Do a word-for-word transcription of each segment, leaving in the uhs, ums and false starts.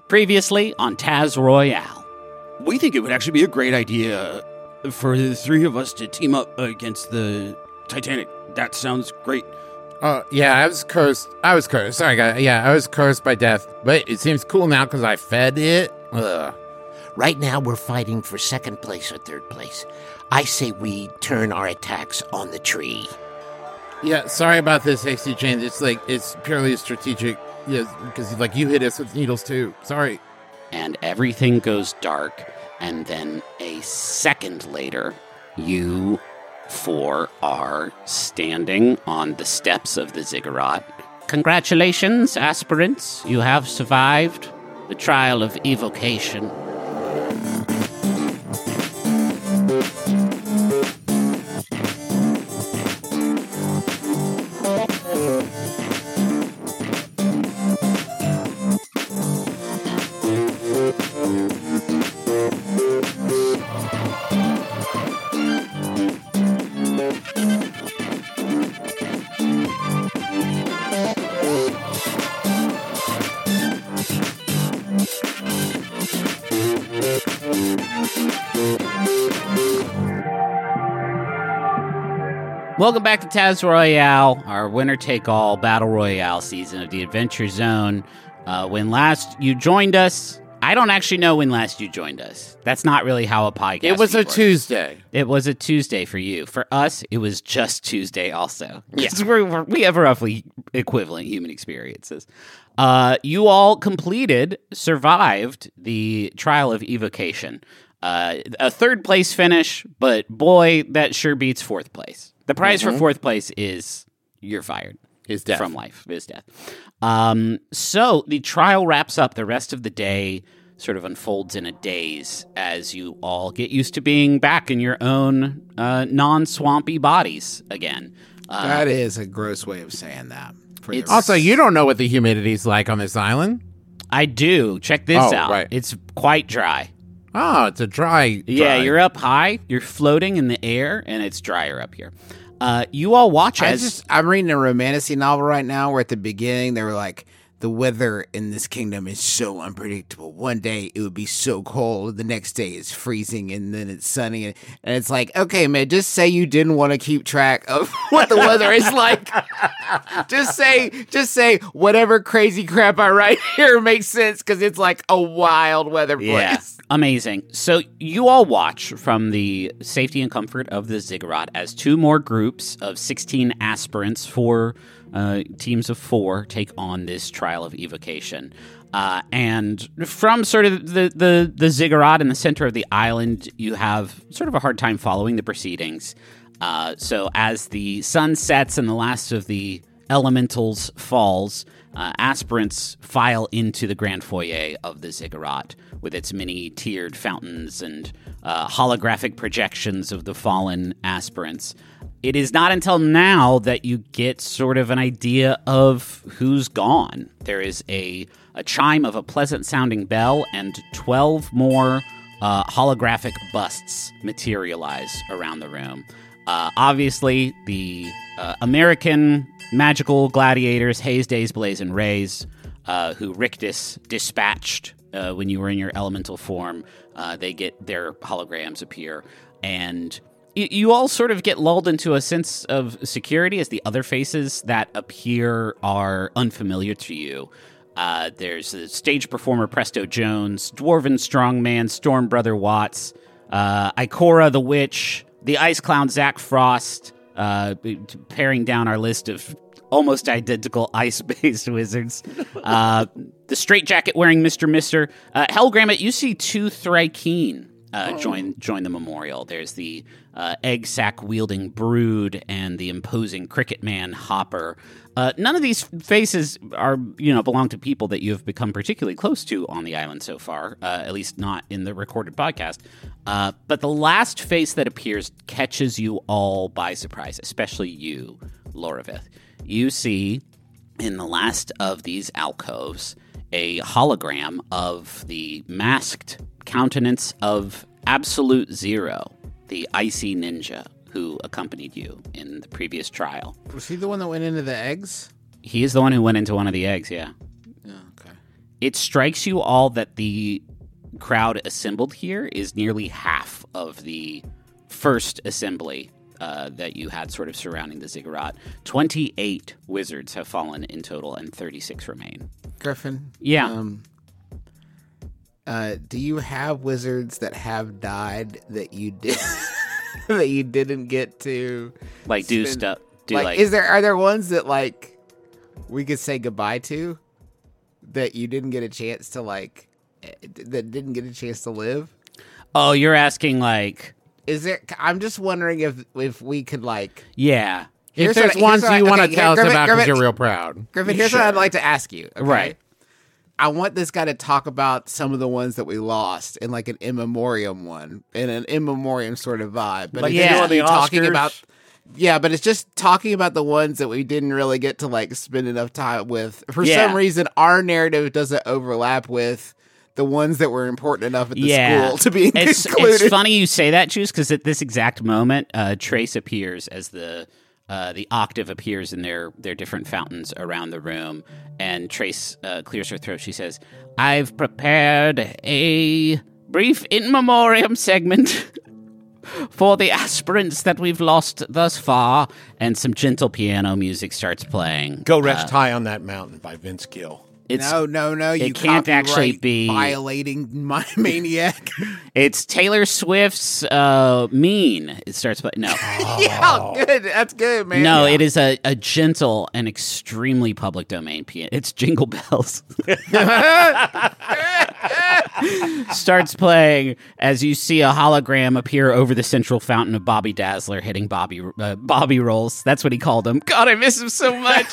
Previously on Taz Royale. We think it would actually be a great idea for the three of us to team up against the Titanic. That sounds great. Oh, yeah, I was cursed. I was cursed. Sorry, guys. Yeah, I was cursed by death. But it seems cool now because I fed it. Ugh. Right now, we're fighting for second place or third place. I say we turn our attacks on the tree. Yeah, sorry about this, Hasty Chains. It's like, it's purely a strategic, yeah, because like you hit us with needles too. Sorry. And everything goes dark, and then a second later, you four are standing on the steps of the ziggurat. Congratulations, aspirants. You have survived the trial of evocation. Welcome back to Taz Royale, our winner-take-all Battle Royale season of the Adventure Zone. Uh, when last you joined us, I don't actually know when last you joined us. That's not really how a podcast It was a works. Tuesday. It was a Tuesday for you. For us, it was just Tuesday also. Yes. We're, we're, we have roughly equivalent human experiences. Uh, you all completed, survived the trial of evocation. Uh, a third place finish, but boy, that sure beats fourth place. The prize mm-hmm. for fourth place is you're fired. Is death. From life. Is death. Um, so the trial wraps up. The rest of the day sort of unfolds in a daze as you all get used to being back in your own uh, non-swampy bodies again. Uh, that is a gross way of saying that. It's, also, you don't know what the humidity's like on this island. I do. Check this oh, out. Right. It's quite dry. Oh, it's a dry, dry. Yeah, you're up high. You're floating in the air, and it's drier up here. Uh, you all watch I as... just, I'm reading a romantasy novel right now where at the beginning they were like, the weather in this kingdom is so unpredictable. One day it would be so cold, the next day it's freezing, and then it's sunny. And, and it's like, okay, man, just say you didn't want to keep track of what the weather is like. just say, just say whatever crazy crap I write here makes sense because it's like a wild weather place. Yeah. Amazing. So you all watch from the safety and comfort of the ziggurat as two more groups of sixteen aspirants, four uh, teams of four, take on this trial of evocation. Uh, and from sort of the, the, the ziggurat in the center of the island, you have sort of a hard time following the proceedings. Uh, so as the sun sets and the last of the elementals falls, uh, aspirants file into the grand foyer of the ziggurat with its many tiered fountains and uh, holographic projections of the fallen aspirants. It is not until now that you get sort of an idea of who's gone. There is a, a chime of a pleasant-sounding bell, and twelve more uh, holographic busts materialize around the room. Uh, obviously, the uh, American magical gladiators, Haze, Days, Blaze, and Rays, uh, who Rictus dispatched uh, when you were in your elemental form, uh, they get their holograms appear, and y- you all sort of get lulled into a sense of security as the other faces that appear are unfamiliar to you. Uh, there's a stage performer Presto Jones, Dwarven Strongman Storm Brother Watts, uh, Ikora the Witch, the Ice Clown Zach Frost, uh, paring down our list of almost identical ice-based wizards. Uh, the straitjacket-wearing Mister Mister. Uh, Hellgrammet, you see two Thrakeen uh, oh. join join the memorial. There's the uh, egg sack-wielding Brood and the imposing Cricket Man Hopper. Uh, none of these faces are, you know, belong to people that you have become particularly close to on the island so far, uh, at least not in the recorded podcast. Uh, but the last face that appears catches you all by surprise, especially you, Loravith. You see, in the last of these alcoves, a hologram of the masked countenance of Absolute Zero, the icy ninja who accompanied you in the previous trial. Was he the one that went into the eggs? He is the one who went into one of the eggs, yeah. Oh, okay. it strikes you all that the crowd assembled here is nearly half of the first assembly uh, that you had sort of surrounding the ziggurat. twenty-eight wizards have fallen in total, and thirty-six remain. Griffin? Yeah. Um, uh, do you have wizards that have died that you did that you didn't get to Like, do spend- stuff. Do like, like, is there are there ones that like we could say goodbye to that you didn't get a chance to like eh, that didn't get a chance to live? oh, you're asking, like, Is there? I'm just wondering if if we could like yeah. Here's If there's what I- ones here's what you I- want to okay, tell us Griffin, about because Griffin, you're real proud. Griffin, here's what I'd like to ask you. Okay? Right. I want this guy to talk about some of the ones that we lost in like an in memoriam one, in an in memoriam sort of vibe. But Like it's you just doing the talking Oscars? about, yeah, but it's just talking about the ones that we didn't really get to like spend enough time with. For Yeah. some reason, our narrative doesn't overlap with the ones that were important enough at the Yeah. school to be It's, included. it's funny you say that, Juice, because at this exact moment, uh, Trace appears as the uh, the octave appears in their their different fountains around the room, and Trace uh, clears her throat. She says, "I've prepared a brief in memoriam segment." For the aspirants that we've lost thus far, and some gentle piano music starts playing. Go Rest High on That Mountain by Vince Gill. It's no, no, no! You can't actually copyright be- violating my maniac. it's Taylor Swift's uh, "Mean." It starts playing. No, Yeah, good. That's good, man. no, Yeah. it is a, a gentle and extremely public domain piano. It's Jingle Bells. Starts playing as you see a hologram appear over the central fountain of Bobby Dazzler hitting Bobby uh, Bobby rolls. That's what he called him. God, I miss him so much.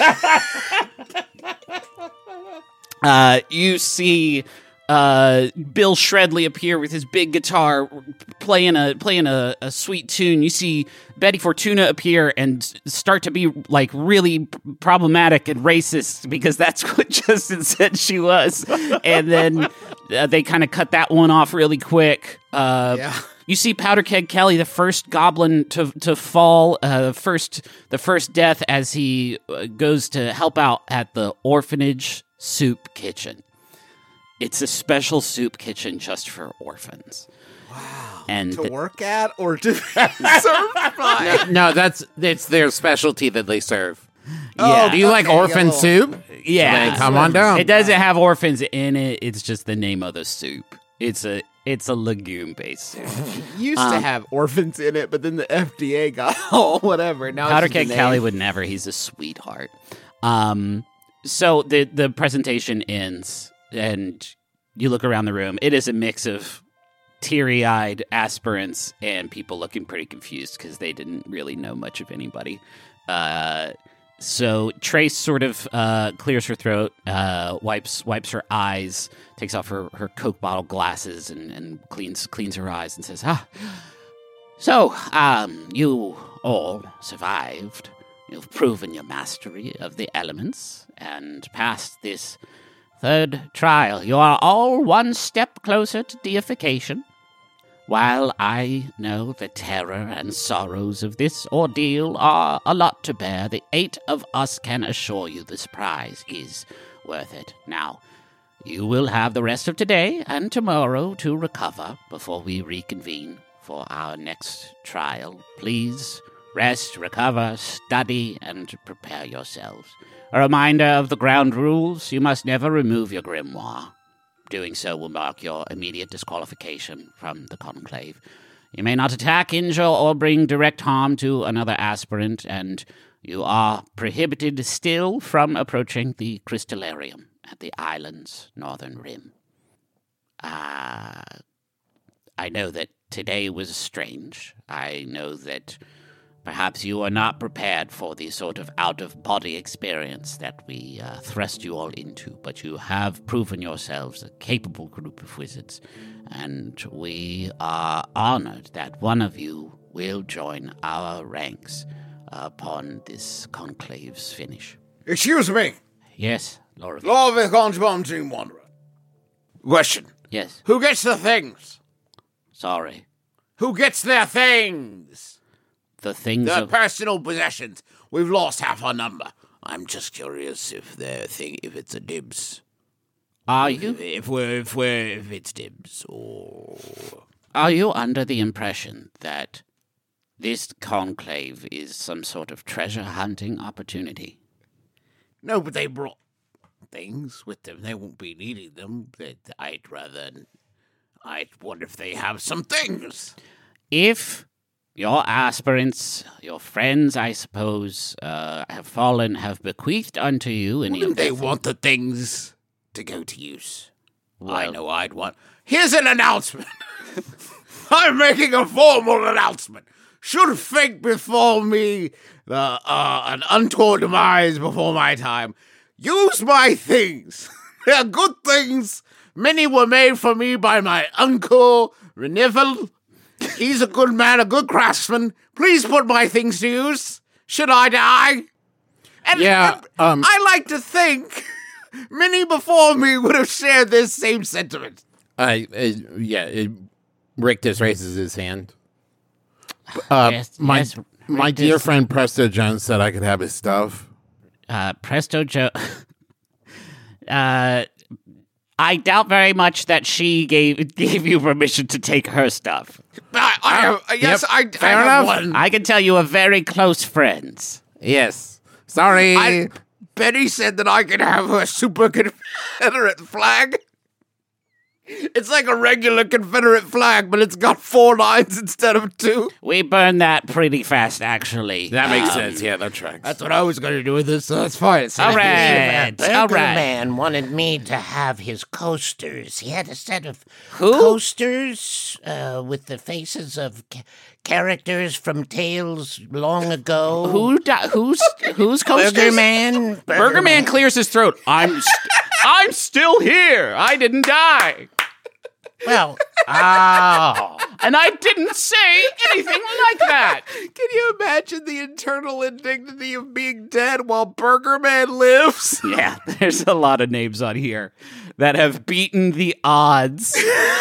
uh, you see uh, Bill Shredley appear with his big guitar, playing a playing a, a sweet tune. You see Betty Fortuna appear and start to be like really problematic and racist because that's what Justin said she was. And then uh, they kind of cut that one off really quick. Uh, Yeah. You see Powder Keg Kelly, the first goblin to to fall, uh, first the first death as he uh, goes to help out at the orphanage soup kitchen. It's a special soup kitchen just for orphans. Wow! And to the- work at or to serve by. No, that's it's their specialty that they serve. yeah, Do you like Okay, orphan yeah, soup? yeah, Then come on down. It doesn't have orphans in it. It's just the name of the soup. It's a it's a legume based soup. Used to Um, have orphans in it, but then the F D A got oh whatever. Now Powder it's just Keg a Kelly name. would never. He's a sweetheart. Um, so the the presentation ends, and you look around the room. It is a mix of teary-eyed aspirants and people looking pretty confused because they didn't really know much of anybody. Uh, so Trace sort of uh, clears her throat, uh, wipes wipes her eyes, takes off her, her Coke bottle glasses, and, and cleans cleans her eyes, and says, "Ah, so um, you all survived. You've proven your mastery of the elements and passed this third trial. You are all one step closer to deification. While I know the terror and sorrows of this ordeal are a lot to bear, the eight of us can assure you this prize is worth it. Now, you will have the rest of today and tomorrow to recover before we reconvene for our next trial. Please rest, recover, study, and prepare yourselves. A reminder of the ground rules: you must never remove your grimoire. Doing so will mark your immediate disqualification from the conclave. You may not attack, injure, or bring direct harm to another aspirant, and you are prohibited still from approaching the crystallarium at the island's northern rim. Ah, uh, I know that today was strange. I know that perhaps you are not prepared for the sort of out-of-body experience that we uh, thrust you all into, but you have proven yourselves a capable group of wizards, and we are honored that one of you will join our ranks upon this conclave's finish. Excuse me, Yes, Laura. Lord Viscount Dream Wanderer. Question: Yes, Who gets the things? sorry. Who gets their things? The things The of... personal possessions. We've lost half our number. I'm just curious if their thing, if it's a dibs. Are you If we're, if we're, if it's dibs or... are you under the impression that this conclave is some sort of treasure hunting opportunity? No, but they brought things with them. They won't be needing them. They- I'd rather. I wonder if they have some things. If your aspirants, your friends, I suppose, uh, have fallen, have bequeathed unto you any Wouldn't of they their want the things to go to use? I Well- know I'd want. Here's an announcement. I'm making a formal announcement. Should fate befall me, the uh, an untoward demise before my time, use my things. They're good things. Many were made for me by my uncle, Renivel. He's a good man, a good craftsman. Please put my things to use. Should I die? And, Yeah, and um- I like to think many before me would have shared this same sentiment. I, uh, yeah, it, Rick just raises his hand. Uh, Yes, my yes, my Rick dear is- friend Presto Jones said I could have his stuff. uh, Presto Joe. uh, I doubt very much that she gave gave you permission to take her stuff. I, I have, yes, yep, I, fair I have enough. one. I can tell you are very close friends. Yes. Sorry. I, Betty said that I could have her super Confederate flag. It's like a regular Confederate flag, but it's got four lines instead of two. We burned that pretty fast, actually. that makes Um, sense. Yeah, that tracks. That's what I was going to do with this, so that's fine. It's All right, Burger all right. Man wanted me to have his coasters. He had a set of Who? coasters uh, with the faces of ca- characters from tales long ago. Who? Di- who's who's coasters? Burger Man. Burger Man clears his throat. I'm st- I'm still here. I didn't die, Well, oh. and I didn't say anything like that. Can you imagine the internal indignity of being dead while Burger Man lives? Yeah, there's a lot of names on here that have beaten the odds.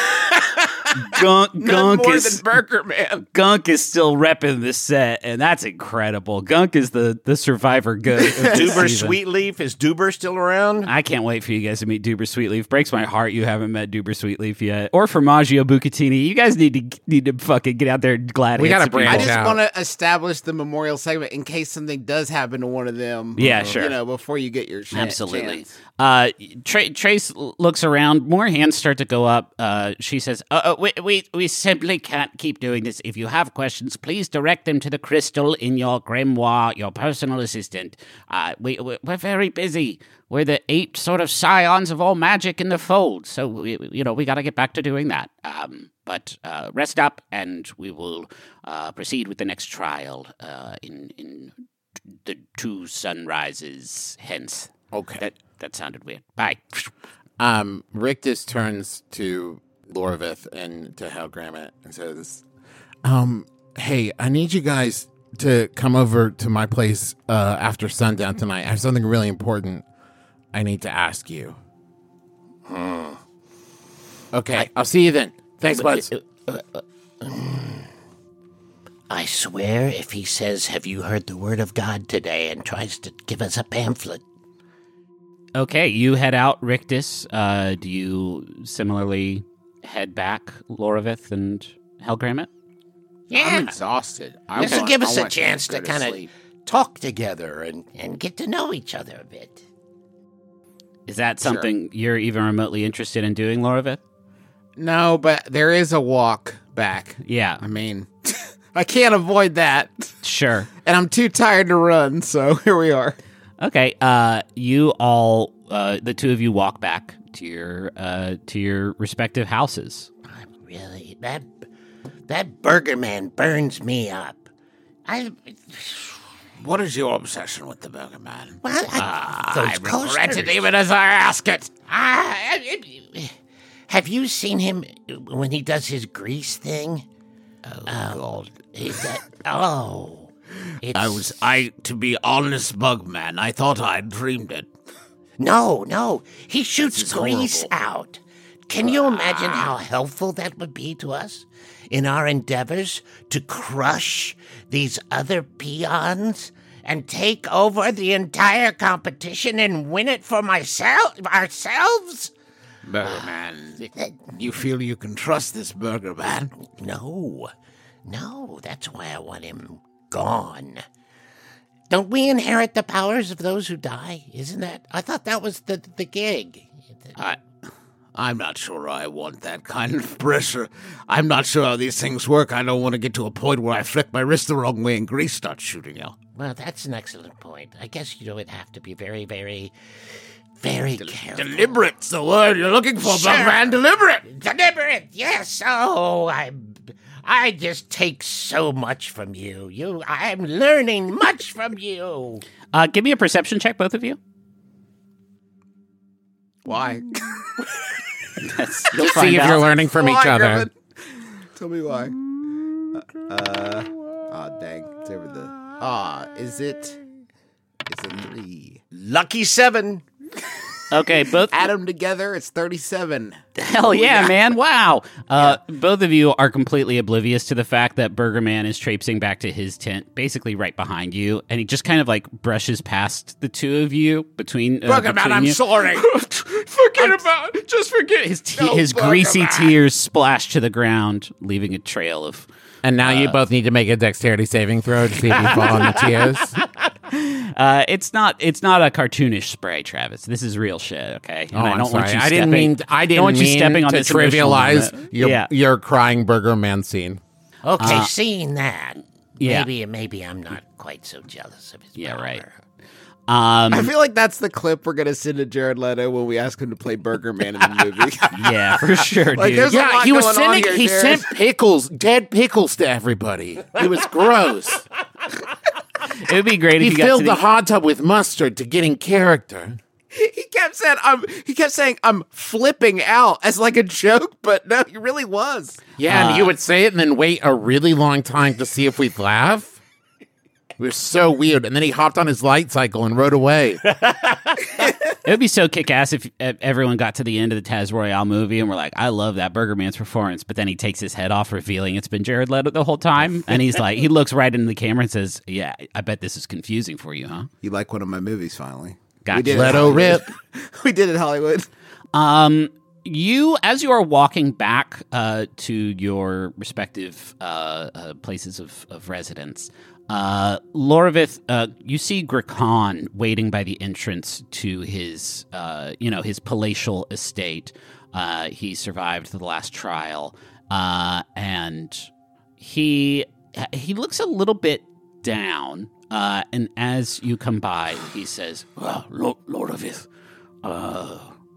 Gunk, None Gunk more is than Burger Man. Gunk is still repping the set, and that's incredible. Gunk is the the survivor good. of this Duber season. Sweetleaf, is Duber still around? I can't wait for you guys to meet Duber Sweetleaf. Breaks my heart you haven't met Duber Sweetleaf yet, or Formaggio Bucatini. You guys need to need to fucking get out there and glad. We hit gotta some branch I people. just out. want to establish the memorial segment in case something does happen to one of them. Yeah, uh, sure. You know, before you get your sh- Absolutely. chance. Uh, Tra- Trace l- looks around. More hands start to go up. Uh, she says, uh, uh, we, we, we simply can't keep doing this. If you have questions, please direct them to the crystal in your grimoire, your personal assistant. Uh, we, we- we're very busy. We're the eight sort of scions of all magic in the fold. So, we, you know, we got to get back to doing that. Um, but uh, rest up, and we will uh, proceed with the next trial uh, in, in the two sunrises hence. Okay. That that sounded weird. Bye. Um, Rick just turns to Lorvith and to Hal Grammett and says, um, hey, I need you guys to come over to my place uh, after sundown tonight. I have something really important I need to ask you. Hmm. Okay, I'll see you then. Thanks, buds. I swear if he says, have you heard the word of God today, and tries to give us a pamphlet. Okay, you head out, Rictus. Uh, do you similarly head back, Loravith and Helgrammit? I'm exhausted. I This will want- give I us a want chance go to kind of sleep. talk together and, and get to know each other a bit. Is that something you're even remotely interested in doing, Loravith? No, but there is a walk back. Yeah, I mean, I can't avoid that. sure. And I'm too tired to run, so here we are. Okay, uh, you all, uh, the two of you walk back to your uh, to your respective houses. I'm really that that Burger Man burns me up. I What is your obsession with the Burger Man? well, I, those I regret coasters. it even as I ask it. Ah, have you seen him when he does his grease thing? Oh, God. Is that, oh. It's, I was, I, to be honest, Bugman, I thought I'd dreamed it. No, no. He shoots is grease horrible. out. Can you imagine how helpful that would be to us in our endeavors to crush these other peons and take over the entire competition and win it for myself ourselves? Burger Man. You feel you can trust this Burger Man? No, no, that's why I want him gone. Don't we inherit the powers of those who die? Isn't that? I thought that was the the gig. I, I'm not sure I want that kind of pressure. I'm not sure how these things work. I don't want to get to a point where I flick my wrist the wrong way and grease starts shooting out. Well, that's an excellent point. I guess you would have to be very, very, very careful. Deliberate's the word you're looking for, Sure. Burger Man. Deliberate. Deliberate, yes. Oh, I, I just take so much from you. You, I'm learning much from you. Uh, give me a perception check, both of you. Why? That's, you'll See find if out. you're learning from each Why, other. Griffin? Tell me why. Uh, oh, dang. It's over the... Ah, is it... It's a three. Lucky seven. Okay, both. Add them together, it's thirty-seven. Hell yeah, man! Wow. Uh, both of you are completely oblivious to the fact that Burger Man is traipsing back to his tent, basically right behind you, and he just kind of like brushes past the two of you between. Uh, Burger Man, between I'm you. sorry. Forget about it. Just forget. His te- No, his Burger greasy Man. tears splash to the ground, leaving a trail of. And now you both need to make a dexterity saving throw to see if you fall on the tears. Uh, it's not. It's not a cartoonish spray, Travis. This is real shit. Okay. And Oh, I'm want sorry. you I didn't stepping- mean. I didn't don't want you mean stepping on to this emotional trivialize moment. your Yeah. your crying Burger Man scene. Okay, seeing that, yeah. maybe maybe I'm not quite so jealous of his Yeah, power. right. Um, I feel like that's the clip we're going to send to Jared Leto when we ask him to play Burger Man in the movie. yeah, for sure, Like, dude. there's a Yeah, lot he was going on sending. here, He Jared. sent pickles, dead pickles, to everybody. It was gross. It would be great He if you got filled to the the, hot tub with mustard to get in character. He kept saying, "I'm." He kept saying, "I'm flipping out" as like a joke, but no, he really was. Yeah, and he would say it and then wait a really long time to see if we'd laugh. It was so weird. And then he hopped on his light cycle and rode away. It would be so kick-ass if if everyone got to the end of the Taz Royale movie and we're like, I love that Burger Man's performance, but then he takes his head off, revealing it's been Jared Leto the whole time, and he's like, he looks right into the camera and says, yeah, I bet this is confusing for you, huh? You like one of my movies, finally. Gotcha. We did it Leto Hollywood. rip. We did it, Hollywood. Um, you, as you are walking back uh, to your respective uh, uh, places of, of residence, uh, Loravith, uh, you see Grikan waiting by the entrance to his, uh, you know, his palatial estate. Uh, he survived the last trial, uh, and he he looks a little bit down. Uh, and as you come by, he says, Well, Lord, Lord of Ith, uh,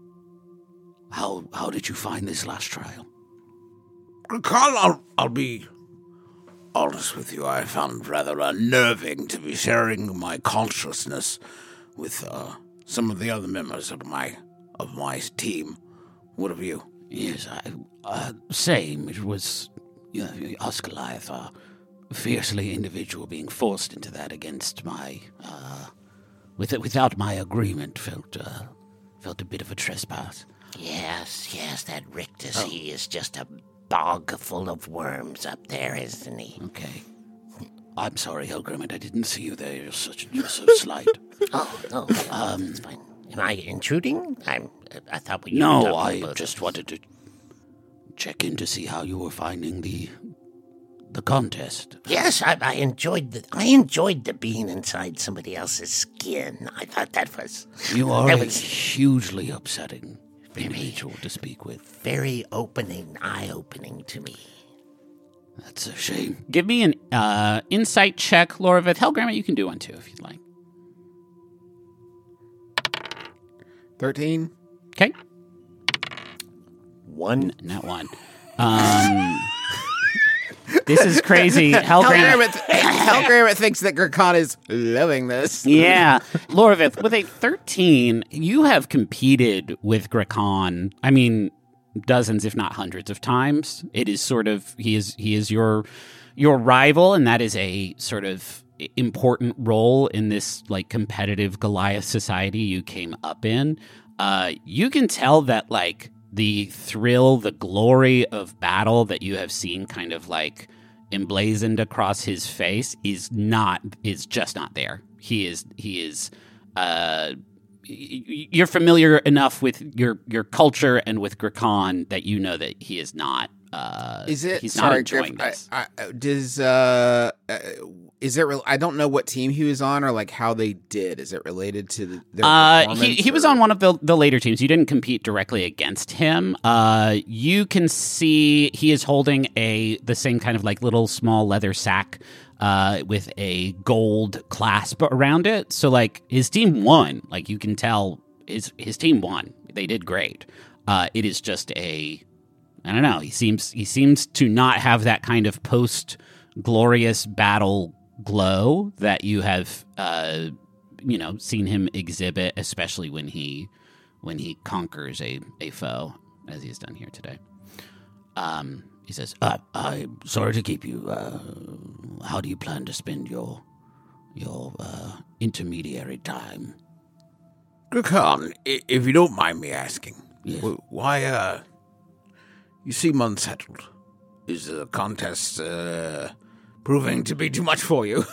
how how did you find this last trial? Carl, I'll, I'll be honest with you. I found rather unnerving to be sharing my consciousness with uh, some of the other members of my of my team. What of you? Yes, I, uh, same. It was, you know, Osgoliath, a fiercely individual being forced into that against my, uh, with without my agreement, felt, uh, felt a bit of a trespass. Yes, yes, that Rictus, he is just a bog full of worms up there, isn't he? Okay. I'm sorry, Helgrim, I didn't see you there. You're such, you're so slight. Oh, no, um, it's fine. Am I intruding? I'm. I thought we. were No, talking I about just this. wanted to check in to see how you were finding the the contest. Yes, I, I enjoyed the. I enjoyed the being inside somebody else's skin. I thought that was You are That a was- hugely upsetting individual to speak with. very opening, eye-opening to me. That's a shame. give me an uh, insight check, Loravith. Hellgramma, you can do one too if you'd like. Thirteen. Okay. One. Not one. Um, this is crazy. Hellgramma. Helgrammet thinks that Gurkhan is loving this. Yeah. Loravith, with a thirteen, you have competed with Grikan, I mean, dozens, if not hundreds of times. It is sort of, he is he is your your rival, and that is a sort of important role in this like competitive Goliath society you came up in. Uh, you can tell that like the thrill, the glory of battle that you have seen kind of like emblazoned across his face is not is just not there. He is he is uh you're familiar enough with your your culture and with Grakon that you know that he is not. Uh, is it? He's sorry, not enjoying Griff, this. I, I, does uh, uh, is it? Re- I don't know what team he was on or like how they did. Is it related to the, their Uh, he performance, he was or- on one of the the later teams. You didn't compete directly against him. Uh, you can see he is holding a the same kind of like little small leather sack uh, with a gold clasp around it. So like his team won. Like you can tell his his team won. They did great. Uh, it is just a I don't know. He seems he seems to not have that kind of post glorious battle glow that you have, uh, you know, seen him exhibit, especially when he when he conquers a, a foe, as he has done here today. Um, he says, Uh, I'm sorry to keep you. Uh, how do you plan to spend your your uh, intermediary time? Grakon, i- if you don't mind me asking, Yes. wh- why, uh, you seem unsettled. Is the contest, uh, proving to be too much for you?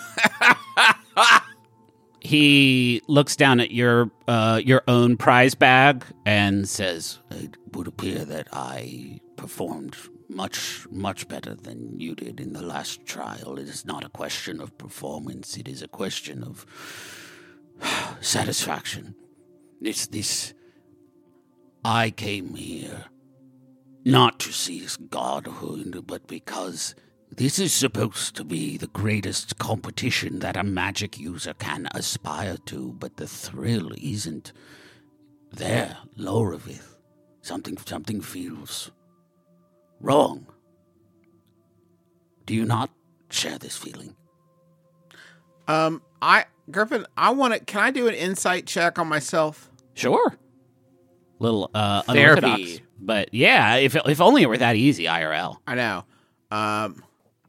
he looks down at your uh, your own prize bag and says, It would appear that I performed much, much better than you did in the last trial. It is not a question of performance. It is a question of satisfaction. It's this... I came here not to seize godhood, but because this is supposed to be the greatest competition that a magic user can aspire to, but the thrill isn't there, Loravith. Something, something feels wrong. Do you not share this feeling? Um, I Griffin, I want to. Can I do an insight check on myself? "Sure." Little uh, Therapy. unorthodox, but yeah, if if only it were that easy, I R L. I know. Um,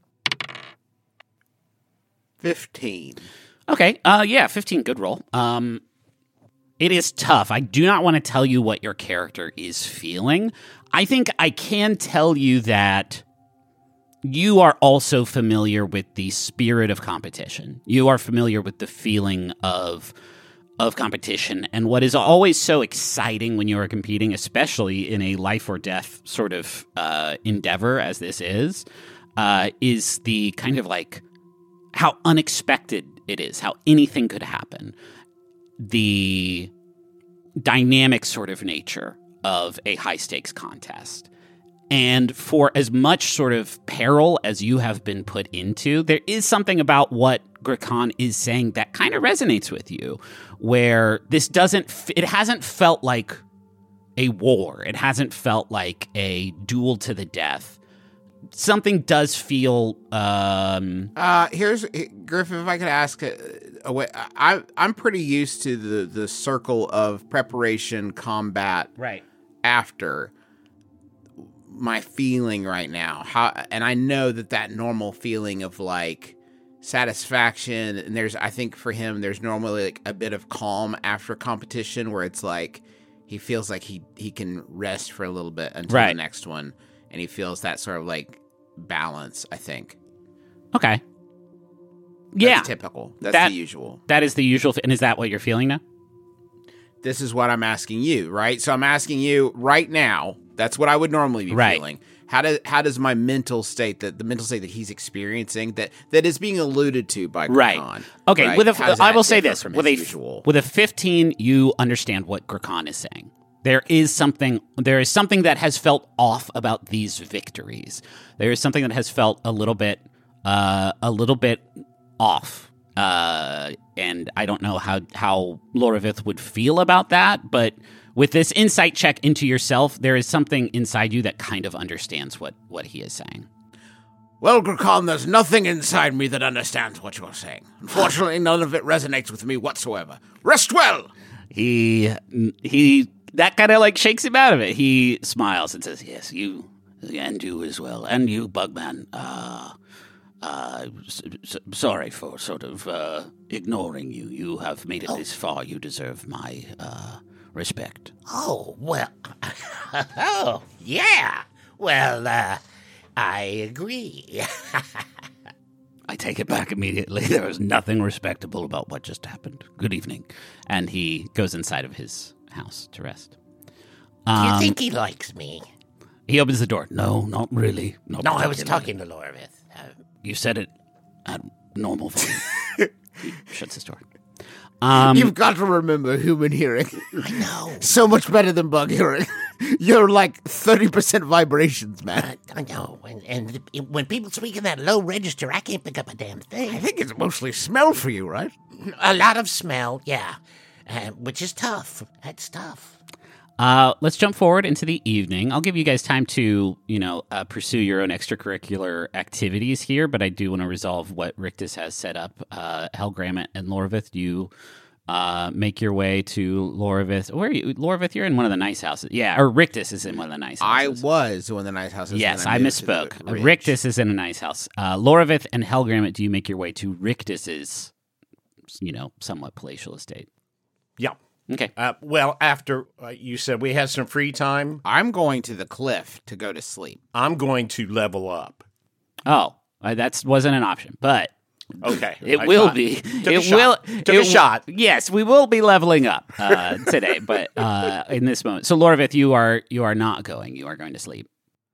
fifteen. Okay, uh, yeah, fifteen, good roll. Um, it is tough. I do not want to tell you what your character is feeling. I think I can tell you that you are also familiar with the spirit of competition. You are familiar with the feeling of of competition, and what is always so exciting when you are competing, especially in a life or death sort of uh, endeavor as this is, uh, is the kind of like how unexpected it is, how anything could happen, the dynamic sort of nature of a high stakes contest. And for as much sort of peril as you have been put into, there is something about what Grakon is saying that kind of resonates with you, where this doesn't, f- it hasn't felt like a war. It hasn't felt like a duel to the death. Something does feel, um, Uh, here's Griffin. If I could ask a, a way, I I'm pretty used to the the circle of preparation, combat, right. after. My feeling right now, how, and I know that that normal feeling of like satisfaction, and there's, I think for him, there's normally like a bit of calm after competition where it's like he feels like he he can rest for a little bit until Right. the next one, and he feels that sort of like balance. I think. Okay. That's Yeah, typical. That's That- the usual. that is the usual. And is that what you're feeling now? This is what I'm asking you, right? So I'm asking you right now. That's what I would normally be Right. feeling. How does how does my mental state, that the mental state that he's experiencing, that that is being alluded to by Right. Grakon, Okay, right? with How does a, I that will say differ this: from with his a usual? with a fifteen, you understand what Grakon is saying. There is something. There is something that has felt off about these victories. There is something that has felt a little bit, uh, a little bit off. Uh, and I don't know how how Loravith would feel about that, but with this insight check into yourself, there is something inside you that kind of understands what what he is saying. Well, Grakon, there's nothing inside me that understands what you're saying. Unfortunately, none of it resonates with me whatsoever. Rest well! He he that kind of like shakes him out of it. He smiles and says, Yes, you, and you as well, and you, Bugman. Uh, uh, s- s- sorry for sort of uh, ignoring you. You have made it this far. You deserve my uh, respect. Oh, well. Oh, yeah. Well, uh, I agree. I take it back immediately. There was nothing respectable about what just happened. Good evening. And he goes inside of his house to rest. Do you Um, think he likes me? He opens the door. No, not really. Not No, I was particularly. talking to Lorvith. Uh, You said it at normal volume. He shuts his door. Um, You've got to remember human hearing. I know. So much better than bug hearing. You're like thirty percent vibrations, man. I, I know. And, and it- when people speak in that low register, I can't pick up a damn thing. I think it's mostly smell for you, right? A lot of smell, yeah. Uh, which is tough. That's tough. Uh, let's jump forward into the evening. I'll give you guys time to, you know, uh, pursue your own extracurricular activities here, but I do want to resolve what Rictus has set up. Uh, Helgrammet and Lorvith, you uh, make your way to Lorvith. Where are you? Lorvith, you're in one of the nice houses. Yeah, or Rictus is in one of the nice I houses. was one of the nice houses. Yes, when I moved to the misspoke. ridge. Rictus is in a nice house. Uh, Lorvith and Helgrammet, do you make your way to Rictus's, you know, somewhat palatial estate? Yeah. Okay. Uh, well, after uh, you said we had some free time, I'm going to the cliff to go to sleep. I'm going to level up. Oh, uh, that wasn't an option, but Okay. it I will thought- be. Took a it shot. will. Took it a w- shot. Yes, we will be leveling up uh, today, but uh, in this moment. So, Lorvith, you are you are not going. You are going to sleep.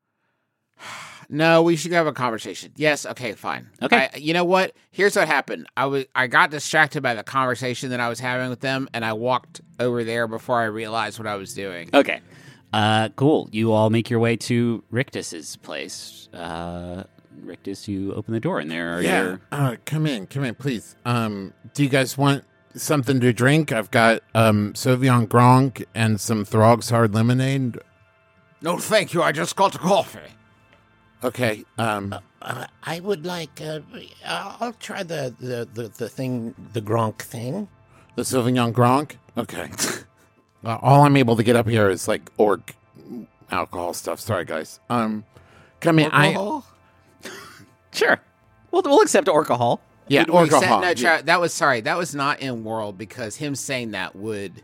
No, we should have a conversation. Yes, okay, fine. Okay. I, you know what? Here's what happened. I was I got distracted by the conversation that I was having with them, and I walked over there before I realized what I was doing. Okay. Uh, cool. You all make your way to Rictus's place. Uh, Rictus, you open the door, and there are Yeah. your. Uh, come in, come in, please. Um, do you guys want something to drink? I've got um Sauvignon Gronk and some Throg's Hard Lemonade. No, thank you. I just got coffee. Okay. Um, Uh, I would like. Uh, I'll try the, the, the, the thing, the Gronk thing. the Sauvignon Gronk. Okay. uh, all I'm able to get up here is like orc alcohol stuff. Sorry, guys. Um, come in. I Sure. We'll, we'll accept alcohol. yeah, Did we set- alcohol. no, Tra- that was sorry. That was not in world because him saying that would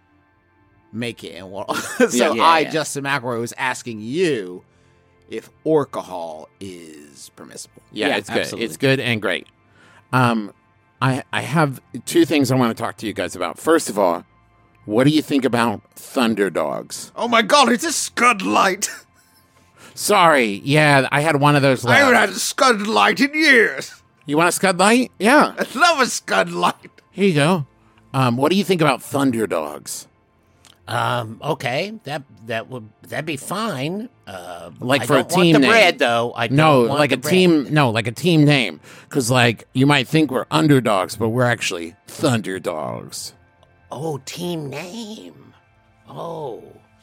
make it in world. so Yeah, yeah, I, yeah. Justin McElroy, was asking you if alcohol is permissible. Yeah, Yeah, it's good. absolutely. It's good and great. Um, I I have two things I want to talk to you guys about. First of all, what do you think about Thunder Dogs? Oh my god, it's a Scud Light. Sorry, yeah, I had one of those I haven't left. had a Scud Light in years. You want a Scud Light? Yeah, I love a Scud Light. here you go. Um, what do you think about Thunder Dogs? Um, okay, that that would that'd be fine. Uh, Like I for a don't want team the name. bread though. I don't No, want like the a bread. team. No, like a team name. Because like you might think we're underdogs, but we're actually Thunder Dogs. Oh, team name. Oh,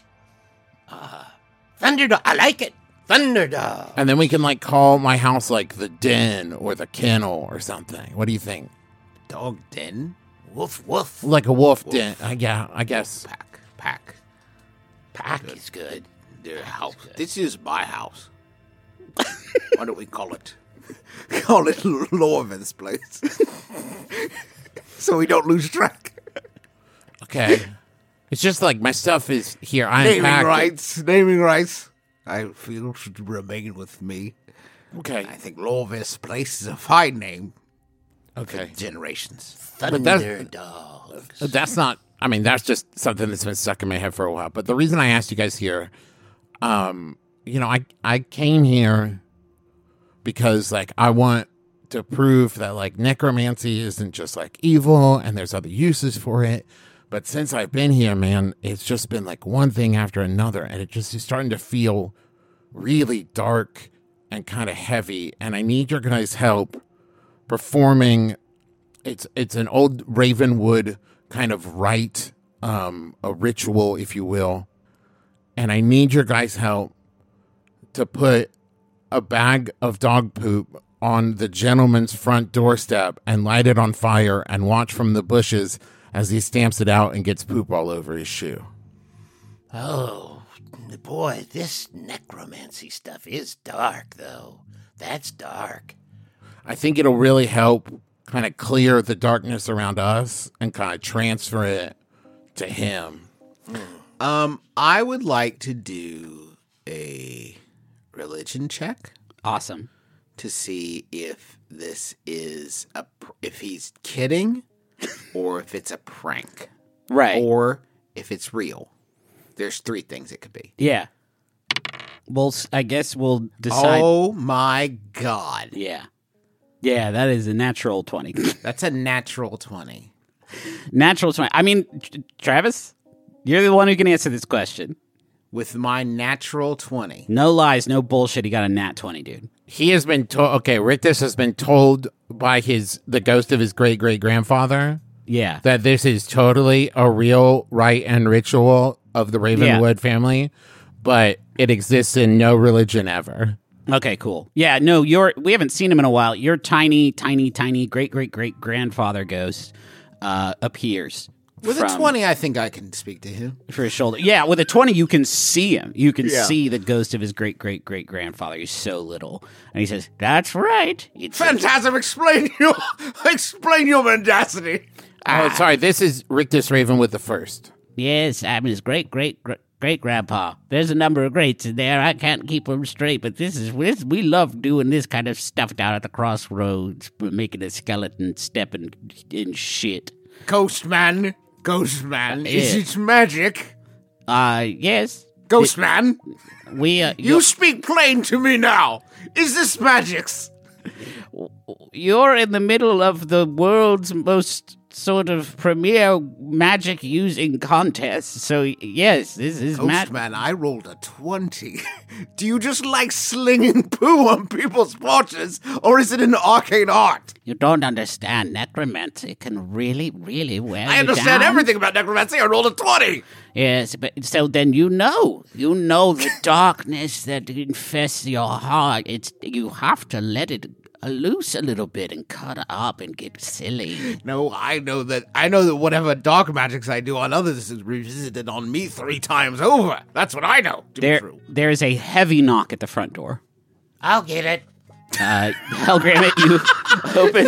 uh, Thunderdog. I like it. Thunderdog. And then we can like call my house like the Den or the Kennel or something. What do you think? Dog den, Woof woof. Like a wolf den? Uh, yeah, I guess. pack, pack. Pack is good. Dear house. This is my house. Why don't we call it? Call it Lorvith's place. So we don't lose track. Okay. It's just like my stuff is here. I Naming unpacked it. rights. Naming rights. I feel should remain with me. Okay. I think Lorvith's place is a fine name. Okay. Generations. But that's- Thunderdog. That's not. I mean, that's just something that's been stuck in my head for a while. But the reason I asked you guys here, um, you know, I I came here because like I want to prove that like necromancy isn't just like evil and there's other uses for it. But since I've been here, man, it's just been like one thing after another, and it just is starting to feel really dark and kind of heavy. And I need your guys' help performing. It's it's an old Ravenwood kind of rite, um, a ritual, if you will. And I need your guys' help to put a bag of dog poop on the gentleman's front doorstep and light it on fire and watch from the bushes as he stamps it out and gets poop all over his shoe. Oh, boy, this necromancy stuff is dark, though. That's dark. I think it'll really help kind of clear the darkness around us and kind of transfer it to him. Um, I would like to do a religion check Awesome. to see if this is a pr- if he's kidding or if it's a prank. Right. Or if it's real. There's three things it could be. Yeah. Well, s- I guess we'll decide. Oh my god. Yeah. Yeah, that is a natural twenty. That's a natural twenty. Natural twenty. I mean, Tr- Travis, you're the one who can answer this question. With my natural twenty. No lies, no bullshit. He got a nat twenty, dude. He has been told. Okay, Rictus has been told by his the ghost of his great great grandfather Yeah. that this is totally a real rite and ritual of the Ravenwood family, but it exists in no religion ever. Okay, cool. Yeah, no, you're. We haven't seen him in a while. Your tiny, tiny, tiny great great great grandfather ghost uh, appears. With from- a twenty, I think I can speak to him. for his shoulder. Yeah, with a twenty, you can see him. You can Yeah. see the ghost of his great great great grandfather. He's so little, and he says, "That's right. It's a- Phantasm, explain your explain your mendacity. Oh, sorry. This is Rictus Ravenwood the first. Yes, I'm his great great great grandpa. There's a number of greats in there. I can't keep them straight, but this is this, we love doing this kind of stuff down at the crossroads, making a skeleton step in, in shit. Ghostman, Ghostman, is Yeah. it magic? Uh, yes, Ghostman, we uh, you speak plain to me now. Is this magics? you're in the middle of the world's most sort of premier magic using contest. So yes, this is magic. Ghostman, I rolled a twenty. Do you just like slinging poo on people's porches, or is it an arcane art? You don't understand. Necromancy can really, really wear I you understand down. everything about necromancy. I rolled a twenty. Yes, but so then you know, you know the darkness that infests your heart. It's you have to let it loose a little bit and cut up and get silly. No, I know that. I know that whatever dark magics I do on others is revisited on me three times over. That's what I know to there, be true. there is a heavy knock at the front door. I'll get it. Uh, Hellgrammet, you open.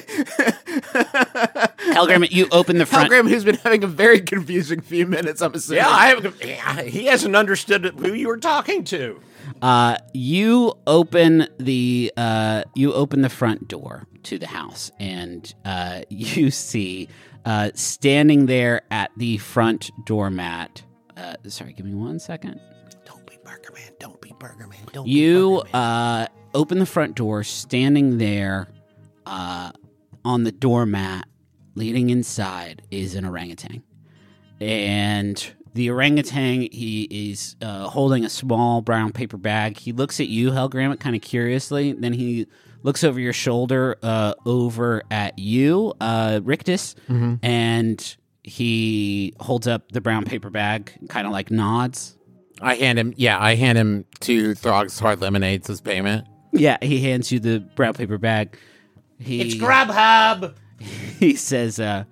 Hellgrammet, you open the front. Hellgram, who's been having a very confusing few minutes, I'm assuming. Yeah, I have, yeah, he hasn't understood who you were talking to. Uh, you open the uh, you open the front door to the house, and uh, you see uh, standing there at the front doormat. Uh, sorry, give me one second. Don't be Burger Man. Don't be Burger Man. Don't You be Burger Man. uh, open the front door, standing there uh, on the doormat, leading inside is an orangutan, and the orangutan, he is uh, holding a small brown paper bag. He looks at you, Hellgrammet, kind of curiously. Then he looks over your shoulder, uh, over at you, uh, Rictus, and he holds up the brown paper bag, kind of like nods. I hand him, yeah, I hand him two Throg's Hard Lemonades as payment. Yeah, he hands you the brown paper bag. He, It's Grubhub. He says, uh,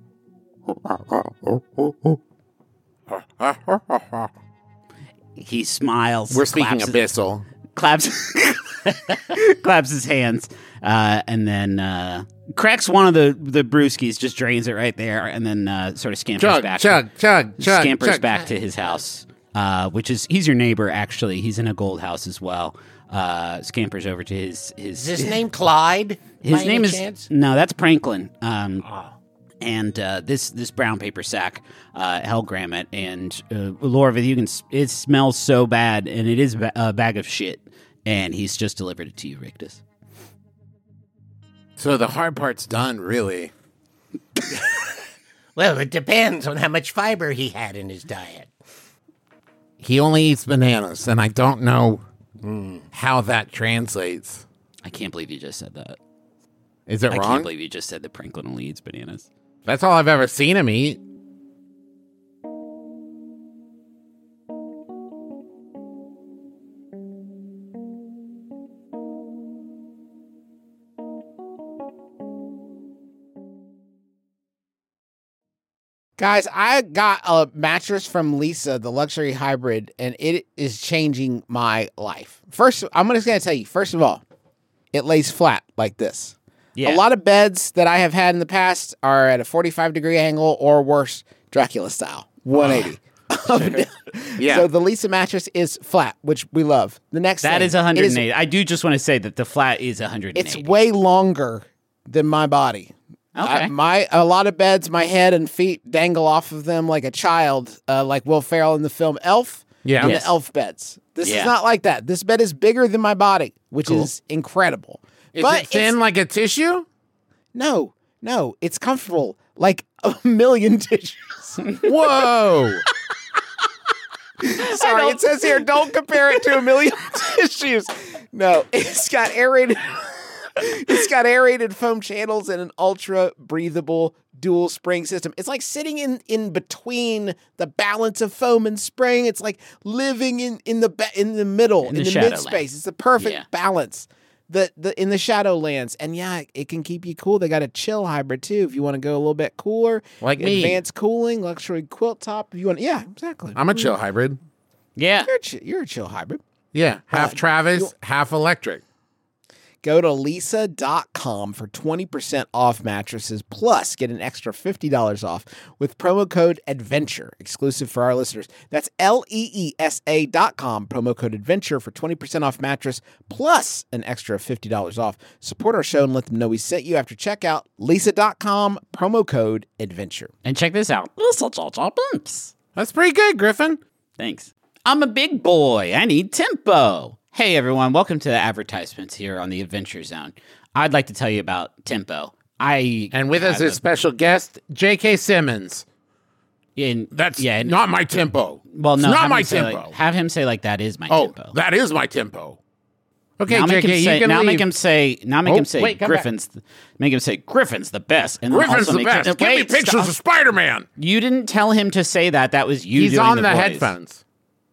he smiles. We're speaking claps, abyssal. claps, claps his hands, uh, and then uh, cracks one of the the brewskis, just drains it right there, and then uh, sort of scampers Chug, back. chug, chug, chug. scampers chug. back to his house, uh, which is he's your neighbor. Actually, he's in a gold house as well. Uh, scampers over to his his Is his name Clyde? his by name any is chance? no, that's Pranklin. Um, And uh, this this brown paper sack, uh, Hellgrammet, and uh, Lorvith, you can s- it smells so bad, and it is ba- a bag of shit. And he's just delivered it to you, Rictus. So the hard part's done, really. Well, it depends on how much fiber he had in his diet. He only eats bananas, and I don't know how that translates. I can't believe you just said that. Is it I wrong? can't believe you just said that Pranklin only eats bananas. That's all I've ever seen him eat. Guys, I got a mattress from Lisa, the luxury hybrid, and it is changing my life. First, I'm just going to tell you, first of all, it lays flat like this. Yeah. A lot of beds that I have had in the past are at a forty-five degree angle or worse, Dracula style, one eighty. Yeah. So the Lisa mattress is flat, which we love. The next That thing, is one hundred eighty. it is- I do just want to say that the flat is one hundred eighty. It's way longer than my body. Okay. I, my a lot of beds, my head and feet dangle off of them like a child, uh, like Will Ferrell in the film Elf. Yeah. in Yes. the Elf beds. This Yeah. is not like that. This bed is bigger than my body, which Cool. is incredible. Is but it thin it's- like a tissue? No, no, it's comfortable like a million tissues. Whoa. Sorry, it says here, don't compare it to a million tissues. No, it's got aerated. It's got aerated foam channels and an ultra breathable dual spring system. It's like sitting in, in between the balance of foam and spring. It's like living in, in the ba- in the middle, in, the the, Shadowlands. mid space. It's the perfect Yeah. balance. The the in the Shadowlands, and yeah, it can keep you cool. They got a chill hybrid too. If you want to go a little bit cooler, Like me. advanced cooling, luxury quilt top. If you want, yeah, exactly. I'm a chill hybrid. Yeah. You're a, chi- you're a chill hybrid. Yeah. Half Uh, Travis, you- half electric. Go to lisa dot com for twenty percent off mattresses, plus get an extra fifty dollars off with promo code ADVENTURE, exclusive for our listeners. That's L E E S A dot com, promo code ADVENTURE for twenty percent off mattress, plus an extra fifty dollars off. Support our show and let them know we sent you after checkout. lisa dot com, promo code ADVENTURE. And check this out. That's pretty good, Griffin. Thanks. I'm a big boy. I need tempo. Hey, everyone. Welcome to the advertisements here on the Adventure Zone. I'd like to tell you about tempo. I And with us have is special guest, J K. Simmons. a- in That's yeah. and- not my tempo. well, no, it's not have my him say tempo. Like, have him say like that is my oh, tempo. that is my tempo. Okay, now J make K, him you say. can Now leave. make him say. Now make Oh, him say. wait, come back. Griffin's. th- Make him say Griffin's the best. And then Griffin's also the make best. Him, Give me wait, pictures stop. of Spider-Man. You didn't tell him to say that. That was you. He's doing on the, the, voice. headphones.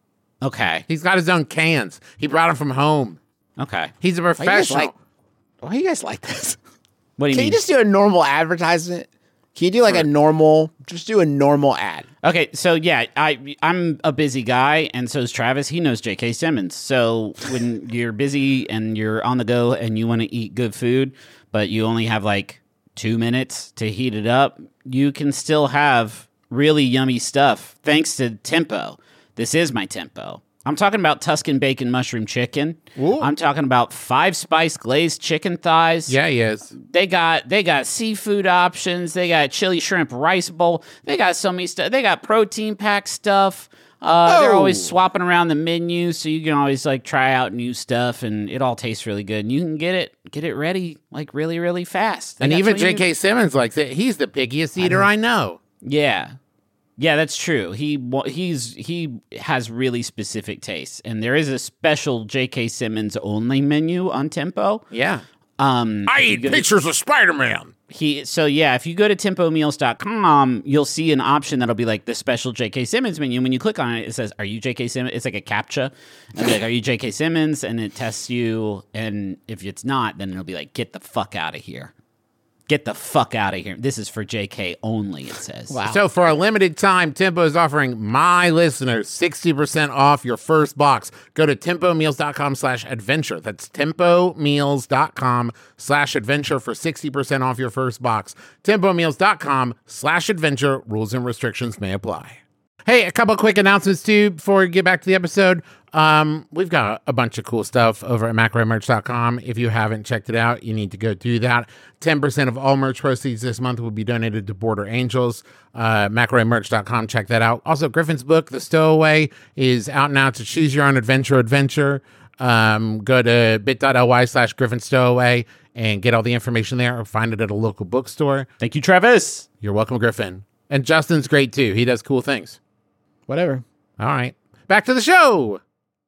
Okay. He's got his own cans. He brought them from home. Okay. He's a Why you guys professional. like, why you guys like this? What do you Can mean? you just do a normal advertisement? Can you do like a normal, just do a normal ad? Okay, so yeah, I I'm a busy guy, and so is Travis. He knows J K. Simmons. So when you're busy and you're on the go and you want to eat good food, but you only have like two minutes to heat it up, you can still have really yummy stuff thanks to Tempo. This is my Tempo. I'm talking about Tuscan bacon mushroom chicken. Ooh. I'm talking about five spice glazed chicken thighs. Yeah, he is. They got they got seafood options. They got chili shrimp rice bowl. They got so many stuff. They got protein pack stuff. Uh, They're Oh. always swapping around the menu, so you can always like try out new stuff, and it all tastes really good. And you can get it get it ready like really really fast. They And got even twenty J K. Simmons likes it. He's the pickiest eater I know. Yeah. Yeah, that's true. He wa- he's he has really specific tastes, and there is a special J K. Simmons only menu on Tempo. Yeah. Um, I if you eat go to- pictures of Spider-Man. He so yeah, if you go to tempo meals dot com, you'll see an option that'll be like the special J K. Simmons menu. When you click on it, it says, "Are you J K. Simmons?" It's like a CAPTCHA. And be like, "Are you J K. Simmons?" And it tests you. And if it's not, then it'll be like, "Get the fuck out of here! Get the fuck out of here!" This is for J K only. It says. Wow. So for a limited time, Tempo is offering my listeners sixty percent off your first box. Go to tempo meals dot com slash adventure. That's tempo meals dot com slash adventure for sixty percent off your first box. tempo meals dot com slash adventure. Rules and restrictions may apply. Hey, a couple quick announcements too before we get back to the episode. Um, we've got a bunch of cool stuff over at macro merch dot com. If you haven't checked it out, you need to go do that. ten percent of all merch proceeds this month will be donated to Border Angels. Uh, macro merch dot com, check that out. Also, Griffin's book, The Stowaway, is out now to choose your own adventure adventure. Um, go to bit.ly slash Griffin Stowaway and get all the information there, or find it at a local bookstore. Thank you, Travis. You're welcome, Griffin. And Justin's great too. He does cool things. Whatever. All right. Back to the show.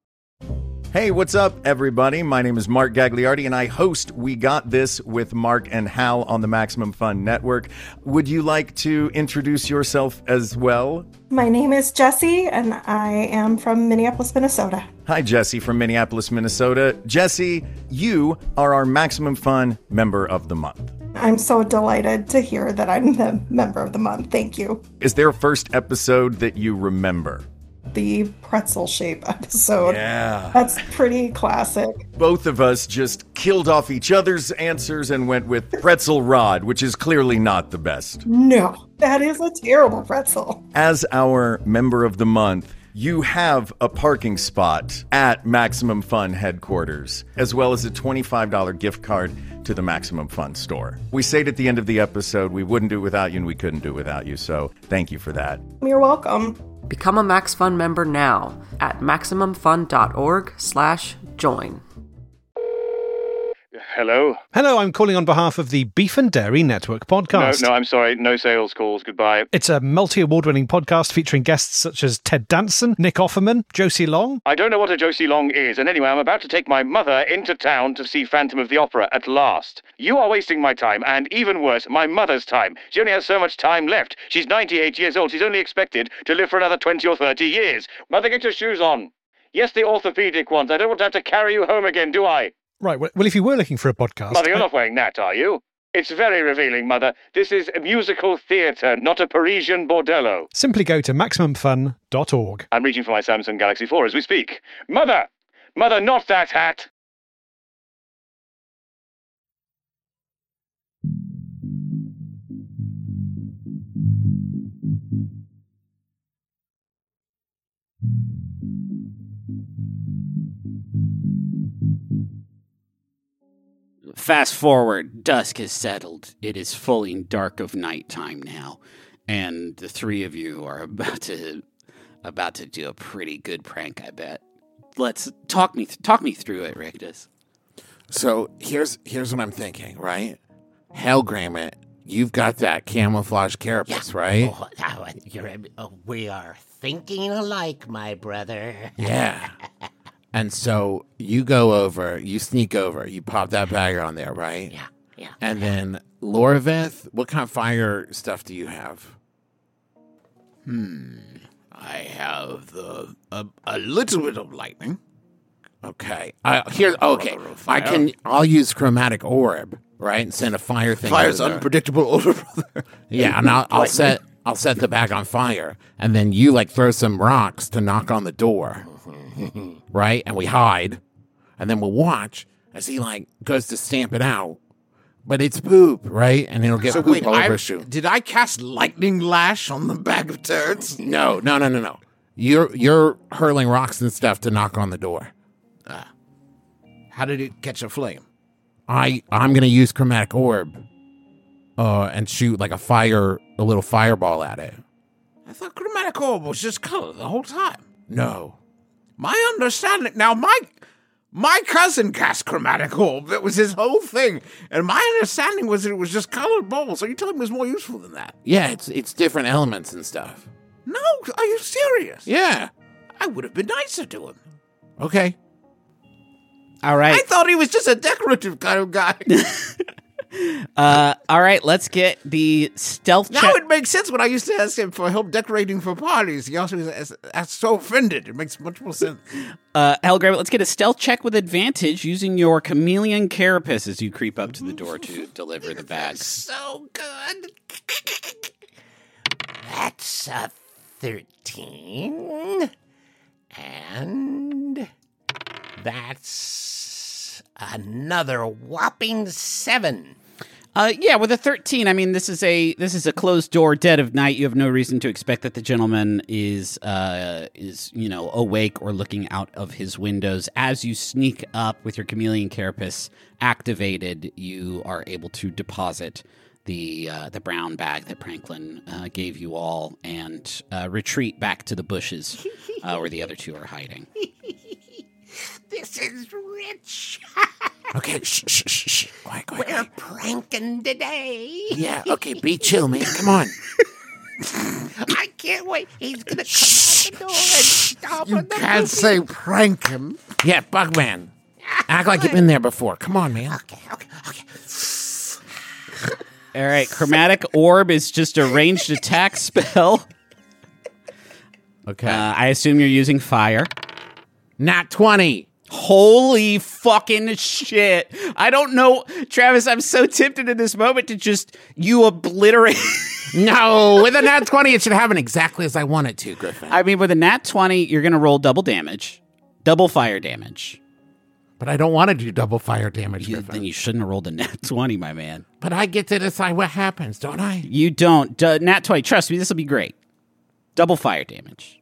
Hey, what's up, everybody? My name is Mark Gagliardi, and I host We Got This with Mark and Hal on the Maximum Fun Network. Would you like to introduce yourself as well? My name is Jessie, and I am from Minneapolis, Minnesota. Hi, Jesse from Minneapolis, Minnesota. Jesse, you are our Maximum Fun Member of the Month. I'm so delighted to hear that I'm the member of the month. Thank you. Is there a first episode that you remember? the pretzel shape episode. Yeah. That's pretty classic. Both of us just killed off each other's answers and went with pretzel rod, which is clearly not the best. No, that is a terrible pretzel. As our member of the month, you have a parking spot at Maximum Fun headquarters, as well as a twenty-five dollars gift card to the Maximum Fun store. We say it at the end of the episode, we wouldn't do it without you and we couldn't do it without you, so thank you for that. You're welcome. Become a Max Fun member now at MaximumFun.org slash join. Hello? Hello, I'm calling on behalf of the Beef and Dairy Network podcast. No, no, I'm sorry. No sales calls. Goodbye. It's a multi-award winning podcast featuring guests such as Ted Danson, Nick Offerman, Josie Long. I don't know what a Josie Long is, and anyway, I'm about to take my mother into town to see Phantom of the Opera at last. You are wasting my time, and even worse, my mother's time. She only has so much time left. She's ninety-eight years old. She's only expected to live for another twenty or thirty years. Mother, get your shoes on. Yes, the orthopedic ones. I don't want to have to carry you home again, do I? Right, well, if you were looking for a podcast... Mother, you're I... not wearing that, are you? It's very revealing, Mother. This is a musical theatre, not a Parisian bordello. Simply go to Maximum Fun dot org. I'm reaching for my Samsung Galaxy four as we speak. Mother! Mother, not that hat! Fast forward, dusk has settled. It is fully dark of nighttime now, and the three of you are about to about to do a pretty good prank, I bet. Let's talk me th- talk me through it, Rictus. So here's here's what I'm thinking, right? Hell, Grammit, you've got that camouflage carapace, Yeah. right? Oh, uh, you're, oh, we are thinking alike, my brother. Yeah. And so you go over, you sneak over, you pop that bagger on there, right? Yeah, yeah. And then, Loraveth, what kind of fire stuff do you have? Hmm. I have uh, a, a little bit of lightning. Okay. Uh, here, okay. I can, I'll use chromatic orb, right? And send a fire thing. Fire's over there. unpredictable, older brother. Yeah, and I'll, I'll set, I'll set the bag on fire. And then you, like, throw some rocks to knock on the door. Right? And we hide. And then we'll watch as he, like, goes to stamp it out. But it's poop, right? And it'll get So poop wait, all over I, his shoe. did I cast lightning lash on the bag of turds? No, no, no, no, no. You're you're hurling rocks and stuff to knock on the door. Uh, how did it catch a flame? I I'm gonna use chromatic orb, uh, and shoot like a fire, a little fireball at it. I thought chromatic orb was just color the whole time. No, My understanding now, my my cousin cast chromatic orb. That was his whole thing, and my understanding was that it was just colored balls. Are you telling me it was more useful than that? yeah, it's it's different elements and stuff. No, are you serious? Yeah. I would have been nicer to him. Okay. All right. I thought he was just a decorative kind of guy. Uh, all right, let's get the stealth Now check. it makes sense when I used to ask him for help decorating for parties. He also was that's so offended. It makes much more sense. Uh, Helgram, let's get a stealth check with advantage using your chameleon carapace as you creep up to the door to deliver the bag. So good. That's a thirteen. And that's another whopping seven. Uh, yeah, with a thirteen, I mean, this is a this is a closed door, dead of night. You have no reason to expect that the gentleman is uh, is you know awake or looking out of his windows. As you sneak up with your chameleon carapace activated, you are able to deposit the uh, the brown bag that Pranklin uh, gave you all and uh, retreat back to the bushes uh, where the other two are hiding. This is rich. Okay. Shh, shh, shh, shh. Quiet, quiet, We're quiet. pranking today. Yeah. Okay. Be chill, man. Come on. I can't wait. He's gonna come out the door and stomp You on the can't booty. say prank him. Yeah, Bugman. Act like you've been there before. Come on, man. Okay, okay, okay. All right, chromatic orb is just a ranged attack spell. Okay. Uh, I assume you're using fire. Nat twenty. Holy fucking shit. I don't know, Travis, I'm so tempted in this moment to just, you obliterate. No, with a nat twenty, it should happen exactly as I want it to, Griffin. I mean, with a nat twenty, you're going to roll double damage, double fire damage. But I don't want to do double fire damage, You, Griffin. then you shouldn't have rolled a nat twenty, my man. But I get to decide what happens, don't I? You don't. D- nat twenty, trust me, this will be great. Double fire damage.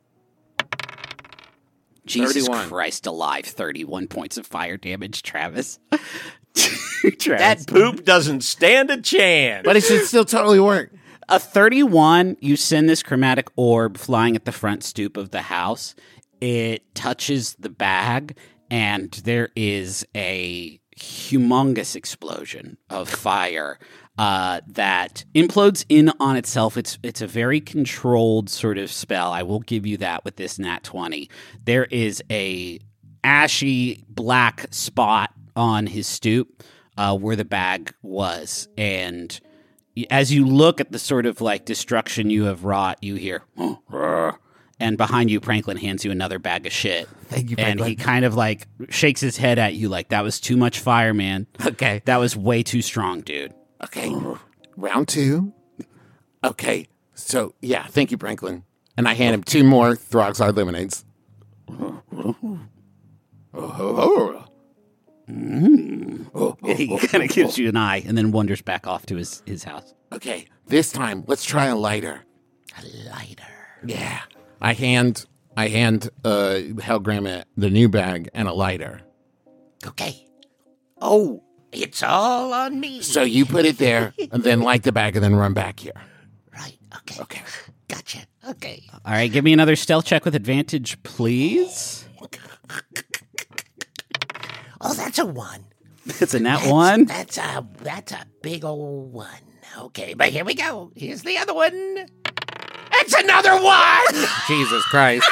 Jesus thirty-one. Christ alive, thirty-one points of fire damage, Travis. Travis. That poop doesn't stand a chance. But it should still totally work. A thirty-one, you send this chromatic orb flying at the front stoop of the house. It touches the bag, and there is a humongous explosion of fire uh, that implodes in on itself. It's it's a very controlled sort of spell. I will give you that with this nat twenty. There is a ashy black spot on his stoop uh, where the bag was, and as you look at the sort of like destruction you have wrought, you hear, and behind you, Franklin hands you another bag of shit. Thank you, And Franklin. he kind of like shakes his head at you like, that was too much fire, man. Okay. That was way too strong, dude. Okay. Round two. Okay. So, yeah, thank you, Franklin. And I hand him two more Throxide lemonades. And he kind of gives you an eye and then wanders back off to his, his house. Okay, this time let's try a lighter. A lighter. Yeah. I hand I hand uh Hellgrammet the new bag and a lighter. Okay. Oh, it's all on me. So you put it there and then light the bag and then run back here. Right. Okay. Okay. Gotcha. Okay. All right, give me another stealth check with advantage, please. Oh, that's a one. It's a nat That's, one. That's a that's a big old one. Okay, but here we go. Here's the other one. It's another one. Jesus Christ.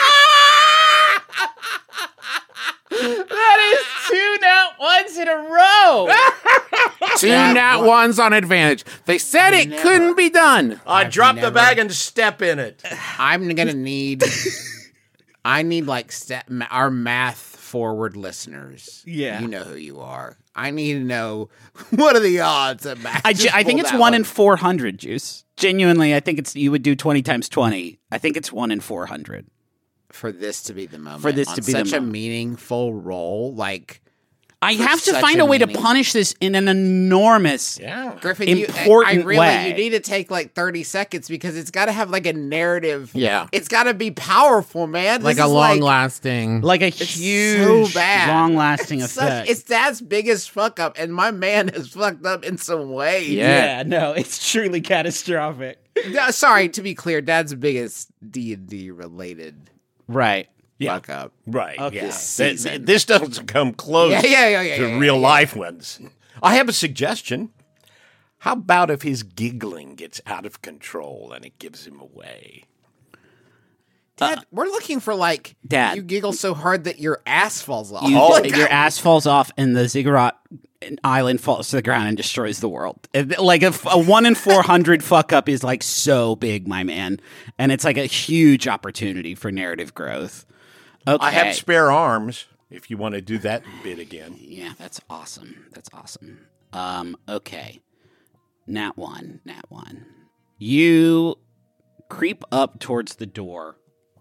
That is two nat ones in a row. Two nat ones on advantage. They said it couldn't be done. I drop the bag and step in it. I'm gonna need. I need like st- our math forward listeners. Yeah. You know who you are. I need to know what are the odds that Max I, ju- just I think pulled it's that one in four hundred, Juice. Genuinely, I think it's you would do twenty times twenty. I think it's one in four hundred. for this to be the moment. For this on to be the such a moment. meaningful role. Like I for have to such find a way to meaning- punish this in an enormous, Yeah. Griffin, you, important I, I really way. you need to take like thirty seconds because it's got to have like a narrative. Yeah. It's got to be powerful, man. Like This a is long like, lasting. like a so huge, bad. long-lasting It's such- effect. it's Dad's biggest fuck up, and my man has fucked up in some ways. yeah, no, it's truly catastrophic. No, sorry, to be clear, Dad's biggest D and D related Right. Yeah. fuck up. Right. Okay. Yeah. Season. Th- This doesn't come close Yeah, yeah, yeah, yeah, to yeah, real yeah. life ones. I have a suggestion. How about if his giggling gets out of control and it gives him away? Dad, we're looking for like Dad. you giggle so hard that your ass falls off. You, Like, your ass falls off, and the ziggurat island falls to the ground and destroys the world. If- Like a, a one in four hundred fuck up is like so big, my man, and it's like a huge opportunity for narrative growth. Okay, I have spare arms if you want to do that bit again. yeah, that's awesome. That's awesome. Um, okay, nat one, nat one. You creep up towards the door,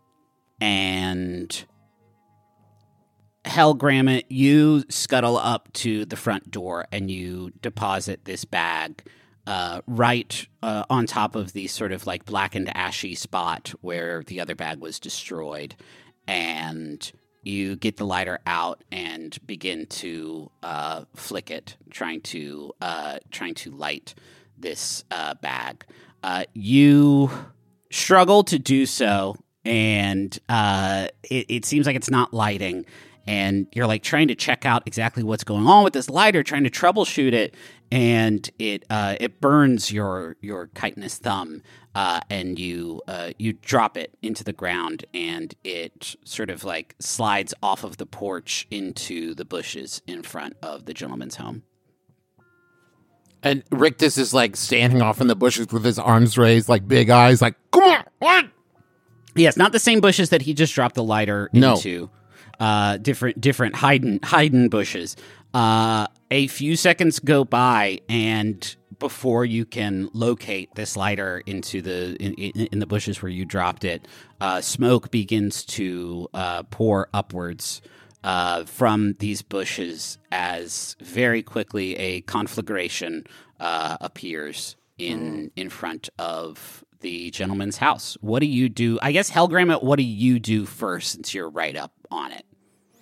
and Hellgrammet, you scuttle up to the front door and you deposit this bag uh, right uh, on top of the sort of like blackened, ashy spot where the other bag was destroyed. And you get the lighter out and begin to uh, flick it, trying to uh, trying to light this uh, bag. Uh, you struggle to do so, and uh, it, it seems like it's not lighting. And you're like trying to check out exactly what's going on with this lighter, trying to troubleshoot it, and it uh, it burns your your chitinous thumb, uh, and you uh, you drop it into the ground, and it sort of like slides off of the porch into the bushes in front of the gentleman's home. And Rictus is like standing off in the bushes with his arms raised, like big eyes, like, come on, what? Yes, not the same bushes that he just dropped the lighter No. into. Uh, different, different hiding, hiding bushes. Uh, a few seconds go by, and before you can locate this lighter into the in, in, in the bushes where you dropped it, uh, smoke begins to uh, pour upwards uh, from these bushes as very quickly a conflagration uh, appears in mm. in front of the gentleman's house. What do you do? I guess, Helgrammet, what do you do first since you're right up on it?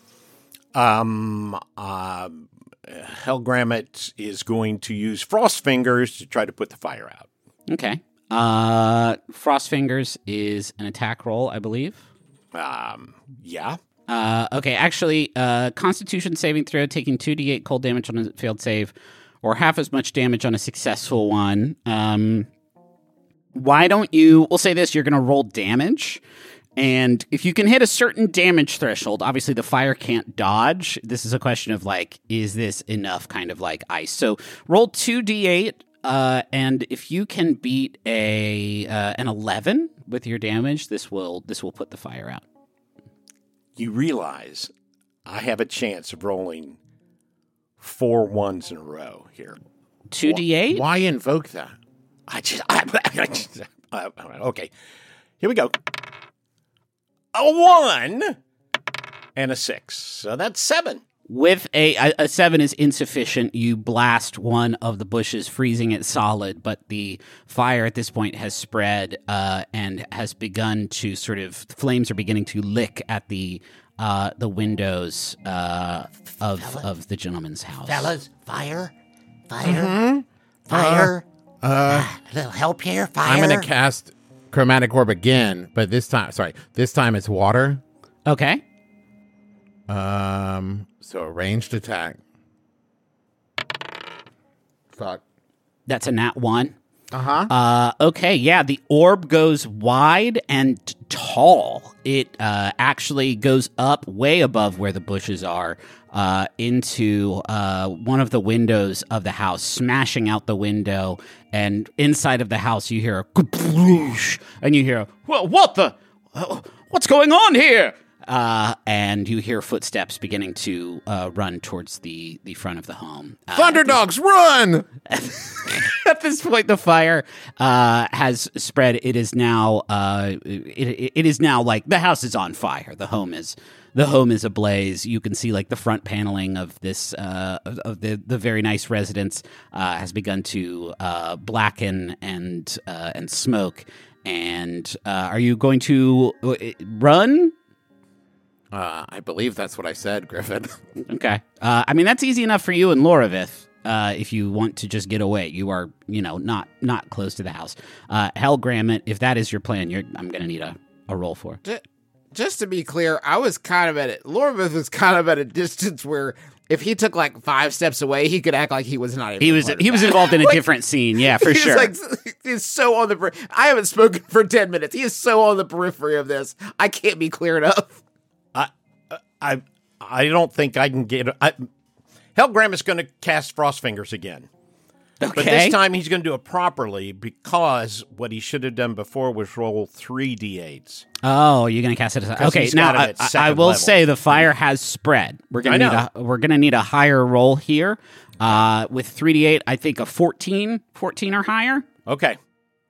Um, uh, Helgrammet is going to use Frost Fingers to try to put the fire out. Okay. Uh, Frost Fingers is an attack roll, I believe. Um, yeah. Uh, okay, actually, uh, Constitution saving throw, taking two d eight cold damage on a failed save, or half as much damage on a successful one. Um, why don't you, we'll say this, you're going to roll damage, and if you can hit a certain damage threshold, obviously the fire can't dodge. This is a question of, like, is this enough kind of like ice? So roll two d eight, uh, and if you can beat a uh, an eleven with your damage, this will this will put the fire out. You realize I have a chance of rolling four ones in a row here. two d eight? Why invoke that? I just, I, I just uh, okay. Here we go. A one and a six. So that's seven. With a, a, a seven is insufficient. You blast one of the bushes, freezing it solid, but the fire at this point has spread uh, and has begun to sort of, flames are beginning to lick at the uh, the windows uh, of Fellas, of the gentleman's house. Fellas, fire, fire, Mm-hmm. fire. Uh, uh, a little help here, fire. I'm going to cast Chromatic Orb again, but this time, sorry, this time it's water. Okay. Um, so a ranged attack. Fuck. That's a nat one. Uh-huh. Uh, okay, yeah, the orb goes wide and tall. It uh, actually goes up way above where the bushes are uh, into uh, one of the windows of the house, smashing out the window. And inside of the house, you hear a kaploosh, and you hear, well, what the? What's going on here? Uh, and you hear footsteps beginning to uh, run towards the, the front of the home. Uh, Thunderdogs, run! At this point, the fire uh, has spread. It is now, uh, it, it is now like the house is on fire. The home is, the home is ablaze. You can see like the front paneling of this, uh, of, of the the very nice residence uh, has begun to uh, blacken and uh, and smoke. And uh, are you going to run? Uh, I believe that's what I said, Griffin. Okay. Uh, I mean, that's easy enough for you and Loravith. Uh, if you want to just get away, you are, you know, not not close to the house. Uh, Helgrammet, if that is your plan, you're, I'm going to need a, a roll for. Just to be clear, I was kind of at it. Loravith was kind of at a distance where if he took like five steps away, he could act like he was not even. He was he was that. involved in a like, different scene, yeah, for he's sure. Like, he's so on the. I haven't spoken for ten minutes. He is so on the periphery of this. I can't be clear enough. I I I don't think I can get. I, Helgram is going to cast Frost Fingers again. Okay. But this time he's going to do it properly because what he should have done before was roll three d eights. Oh, you're going to cast it aside. Okay, he's now got it I, at I, I second will level. say the fire has spread. We're going to I need a we're going to need a higher roll here. Uh, with three d eight, I think a fourteen, fourteen or higher. Okay.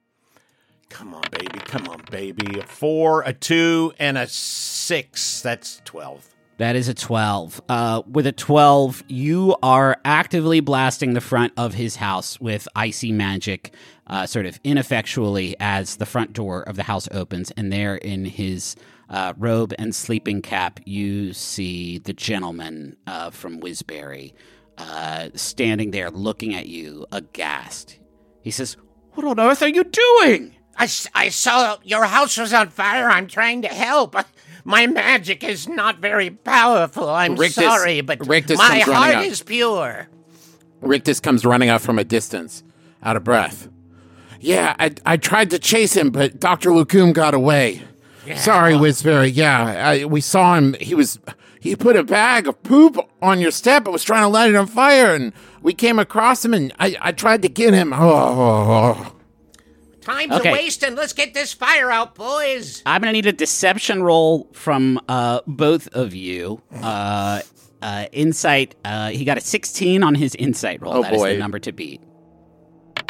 Come on, baby. Come on, baby. A four, a two, and a six. That's twelve. That is a twelve. Uh, with a twelve, you are actively blasting the front of his house with icy magic, uh, sort of ineffectually, as the front door of the house opens. And there in his uh, robe and sleeping cap, you see the gentleman uh, from Wisbury uh, standing there looking at you, aghast. He says, "What on earth are you doing?" I, s- I saw your house was on fire. I'm trying to help. My magic is not very powerful. I'm Rictus- sorry, but Rictus my comes running heart up. is pure. Rictus comes running up from a distance, out of breath. Yeah, I I tried to chase him, but Doctor Lukum got away. Yeah, Sorry, well- Wisbury. Yeah, I, we saw him. He was he put a bag of poop on your step and was trying to light it on fire, and we came across him, and I, I tried to get him. Oh, oh, oh. Time's Okay. a wasting. Let's get this fire out, boys. I'm going to need a deception roll from uh, both of you. Uh, uh, insight, uh, he got a sixteen on his insight roll. Oh, That is boy. the number to beat.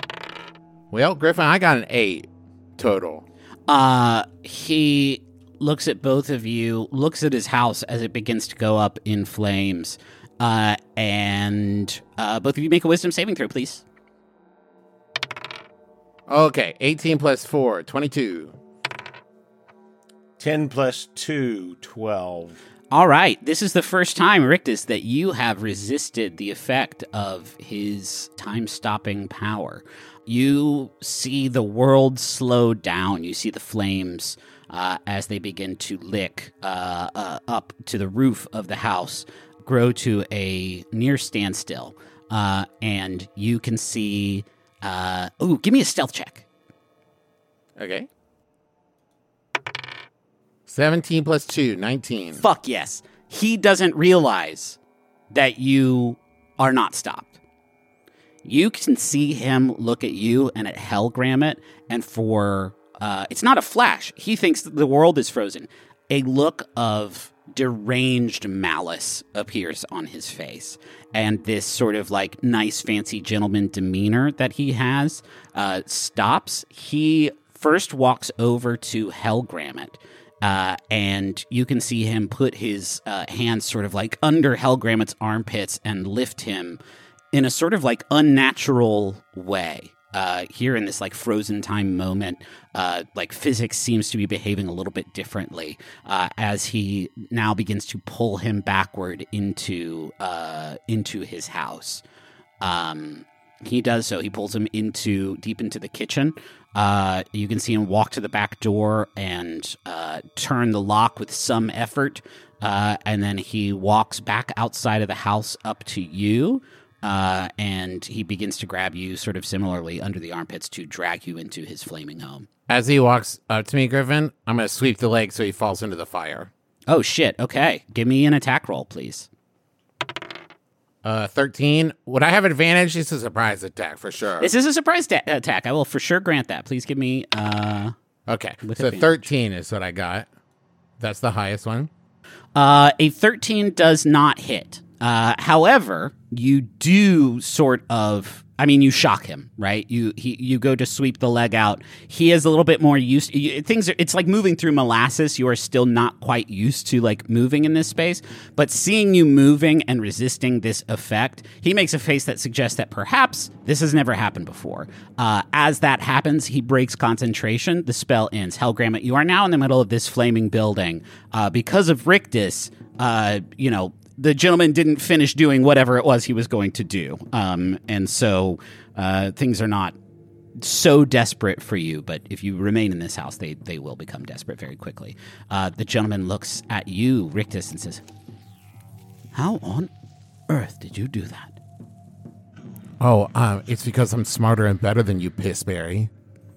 Well, Griffin, I got an eight total. Uh, he looks at both of you, looks at his house as it begins to go up in flames, uh, and uh, both of you make a wisdom saving throw, please. Okay, eighteen plus four, twenty-two. ten plus two, twelve. All right, this is the first time, Rictus, that you have resisted the effect of his time-stopping power. You see the world slow down. You see the flames uh, as they begin to lick uh, uh, up to the roof of the house, grow to a near standstill, uh, and you can see... Uh, ooh, give me a stealth check. Okay. seventeen plus two, nineteen. Fuck yes. He doesn't realize that you are not stopped. You can see him look at you and at Hellgrammet, and for, uh, it's not a flash. He thinks that the world is frozen. A look of deranged malice appears on his face. And this sort of like nice, fancy gentleman demeanor that he has uh, stops. He first walks over to Hellgrammet. Uh, and you can see him put his uh, hands sort of like under Hellgrammet's armpits and lift him in a sort of like unnatural way. Uh, here in this like frozen time moment, uh, like physics seems to be behaving a little bit differently uh, as he now begins to pull him backward into uh, into his house. Um, he does so. He pulls him into deep into the kitchen. Uh, you can see him walk to the back door and uh, turn the lock with some effort, uh, and then he walks back outside of the house up to you. Uh, and he begins to grab you sort of similarly under the armpits to drag you into his flaming home. As he walks up to me, Griffin, I'm going to sweep the leg so he falls into the fire. Oh, shit. Okay. Give me an attack roll, please. Uh, thirteen. Would I have advantage? This is a surprise attack for sure. This is a surprise ta- attack. I will for sure grant that. Please give me... Uh, okay. So advantage. thirteen is what I got. That's the highest one. Uh, a thirteen does not hit. Uh, however, you do sort of, I mean, you shock him, right? You he, you go to sweep the leg out. He is a little bit more used. You, things are, it's like moving through molasses. You are still not quite used to like moving in this space, but seeing you moving and resisting this effect, he makes a face that suggests that perhaps this has never happened before. Uh, as that happens, he breaks concentration. The spell ends. Hellgrammet, you are now in the middle of this flaming building. Uh, because of Rictus, uh, you know, the gentleman didn't finish doing whatever it was he was going to do. Um, and so uh, things are not so desperate for you, but if you remain in this house, they, they will become desperate very quickly. Uh, the gentleman looks at you, Rictus, and says, "How on earth did you do that?" Oh, uh, it's because I'm smarter and better than you, Pissberry.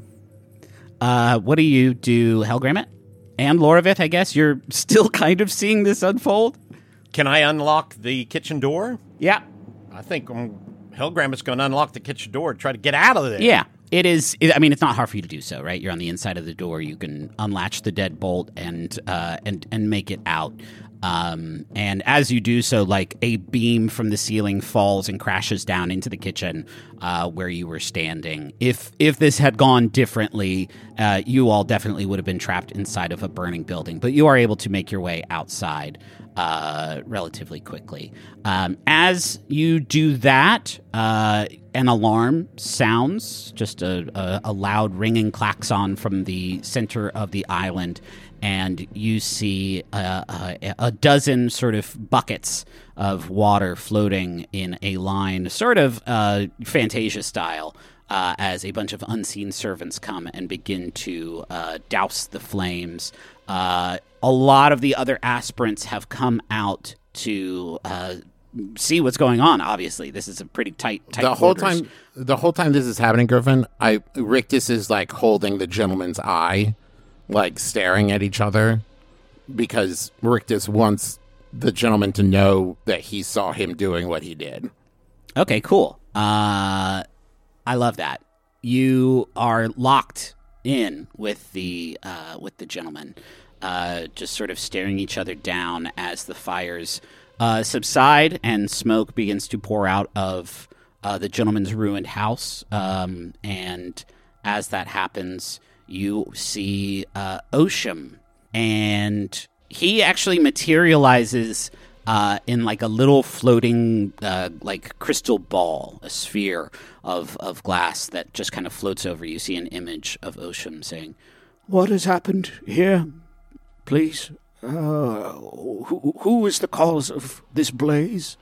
Uh, what do you do, Hellgrammet? And Loravith, I guess? You're still kind of seeing this unfold? Can I unlock the kitchen door? Yeah. I think um, Hellgrammet's going to unlock the kitchen door and try to get out of there. Yeah. It is. It, I mean, it's not hard for you to do so, right? You're on the inside of the door. You can unlatch the deadbolt and uh, and and make it out. Um, and as you do so, like a beam from the ceiling falls and crashes down into the kitchen uh, where you were standing. If if this had gone differently, uh, you all definitely would have been trapped inside of a burning building. But you are able to make your way outside uh, relatively quickly. Um, as you do that, uh, an alarm sounds, just a, a, a loud ringing klaxon from the center of the island. And you see uh, a, a dozen sort of buckets of water floating in a line, sort of uh, Fantasia style, uh, as a bunch of unseen servants come and begin to uh, douse the flames. Uh, a lot of the other aspirants have come out to uh, see what's going on. Obviously, this is a pretty tight, tight the whole quarters. time. The whole time this is happening, Griffin, I Rictus is like holding the gentleman's eye. Like staring at each other because Rictus wants the gentleman to know that he saw him doing what he did. Okay, cool. Uh, I love that. You are locked in with the uh, with the gentleman, uh, just sort of staring each other down as the fires uh, subside and smoke begins to pour out of uh, the gentleman's ruined house. Um, and as that happens, you see uh, Osham, and he actually materializes uh, in like a little floating, uh, like crystal ball, a sphere of of glass that just kind of floats over. You see an image of Osham saying, "What has happened here? Please, uh, who, who is the cause of this blaze?"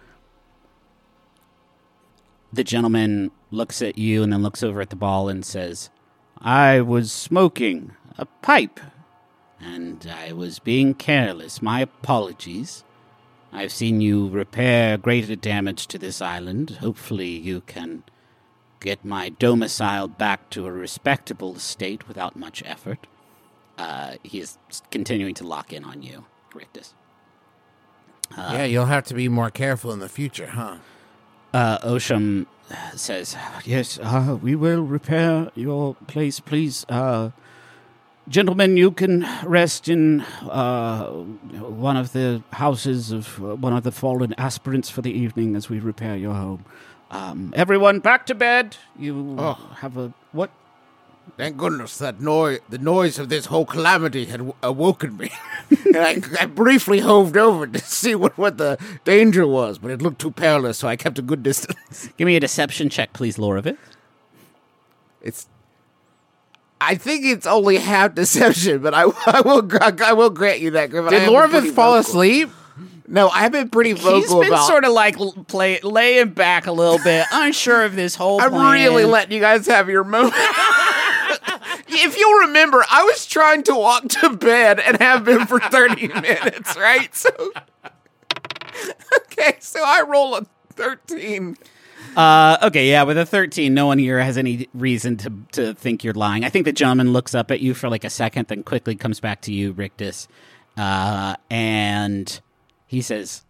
The gentleman looks at you and then looks over at the ball and says, "I was smoking a pipe, and I was being careless. My apologies. I've seen you repair greater damage to this island. Hopefully you can get my domicile back to a respectable state without much effort." Uh, he is continuing to lock in on you, Rictus. Uh, yeah, you'll have to be more careful in the future, huh? Uh, Osham says, "Yes, uh, we will repair your place, please. Uh, gentlemen, you can rest in uh, one of the houses of uh, one of the fallen aspirants for the evening as we repair your home. Um, everyone, back to bed. You oh. have a... What? Thank goodness that noise, the noise of this whole calamity had w- awoken me. And I, I briefly hoved over to see what, what the danger was, but it looked too perilous, so I kept a good distance. Give me a deception check, please, Lorovith. It's... I think it's only half deception, but I, I will I will grant you that, Griffin. Did Lorovith fall asleep? No, I've been pretty vocal He's been about... sort of like play, laying back a little bit, unsure of this whole I'm plan. really letting you guys have your moment. If you'll remember, I was trying to walk to bed and have been for thirty minutes, right? So, okay, so I roll a thirteen. Uh, okay, yeah, with a thirteen, no one here has any reason to to think you're lying. I think the gentleman looks up at you for like a second, then quickly comes back to you, Rictus, uh, and he says,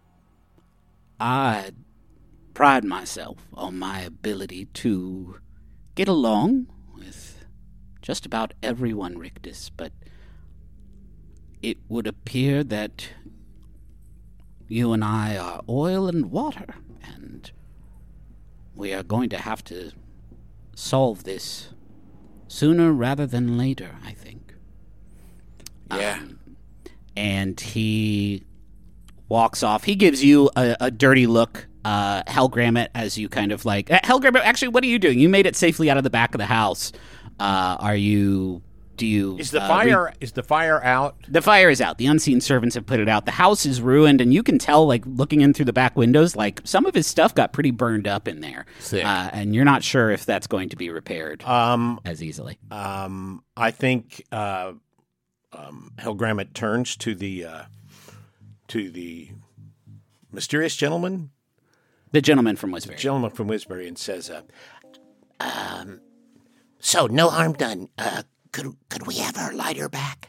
"I pride myself on my ability to get along with just about everyone, Rictus, but it would appear that you and I are oil and water, and we are going to have to solve this sooner rather than later, I think." Yeah. Um, and he walks off. He gives you a, a dirty look, uh, Helgrammet, as you kind of like... Uh, Helgrammet, actually, what are you doing? You made it safely out of the back of the house. Uh, are you... Do you... Is the uh, fire re- is the fire out? The fire is out. The unseen servants have put it out. The house is ruined, and you can tell, like, looking in through the back windows, like, some of his stuff got pretty burned up in there. Sick. Uh, and you're not sure if that's going to be repaired um, as easily. Um, I think uh, um, Helgrammet turns to the uh, to the mysterious gentleman, the gentleman from Wisbury, gentleman from Wisbury, and says, uh, Um, so no harm done. Uh, could could we have our lighter back?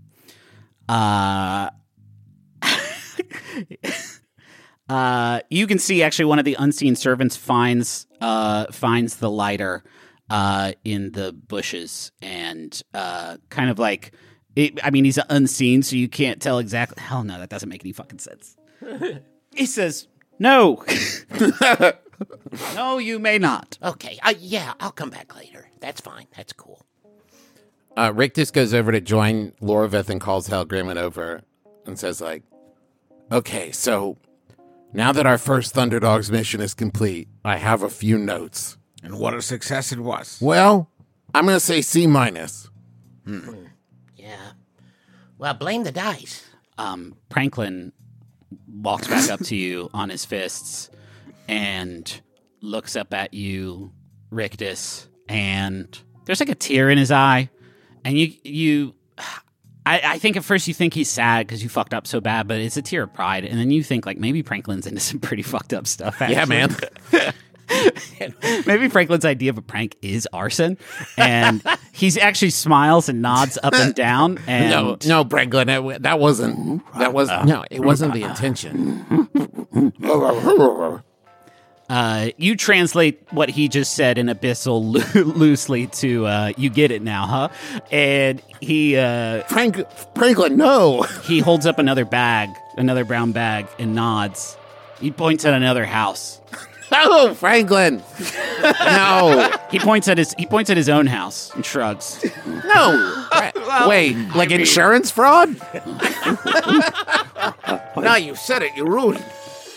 Uh, uh, you can see actually one of the unseen servants finds uh finds the lighter uh in the bushes and uh kind of like it, I mean he's unseen, so you can't tell exactly. Hell no, that doesn't make any fucking sense. He says, "No." No, you may not. Okay, uh, yeah, I'll come back later. That's fine. That's cool. Uh, Rictus goes over to join Lorovith and calls Helgrammet over and says, like, "Okay, so now that our first Thunderdogs mission is complete, I have a few notes." And what a success it was. Well, I'm going to say C minus. Hmm. Yeah. Well, blame the dice. Um, Pranklin walks back up to you on his fists and looks up at you, Rictus, and there's like a tear in his eye. And you, you, I, I think at first you think he's sad because you fucked up so bad, but it's a tear of pride. And then you think like maybe Franklin's into some pretty fucked up stuff. Actually. Yeah, man. Maybe Franklin's idea of a prank is arson, and he's actually smiles and nods up and down. And no, no, Franklin, that, that wasn't. That was no, it wasn't the intention. Uh, you translate what he just said in Abyssal lo- loosely to uh, "you get it now, huh?" And he, uh, Frank, Franklin, no. He holds up another bag, another brown bag, and nods. He points at another house. Oh, Franklin. No. He points at his he points at his own house and shrugs. No. Wait, like insurance fraud? Now you said it, you ruined it.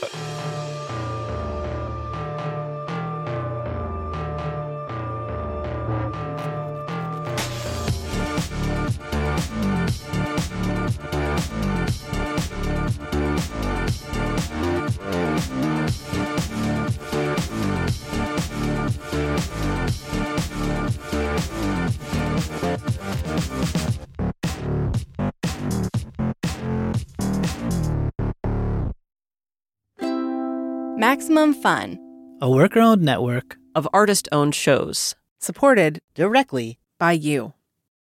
Maximum Fun, a worker-owned network of artist-owned shows. Supported directly by you.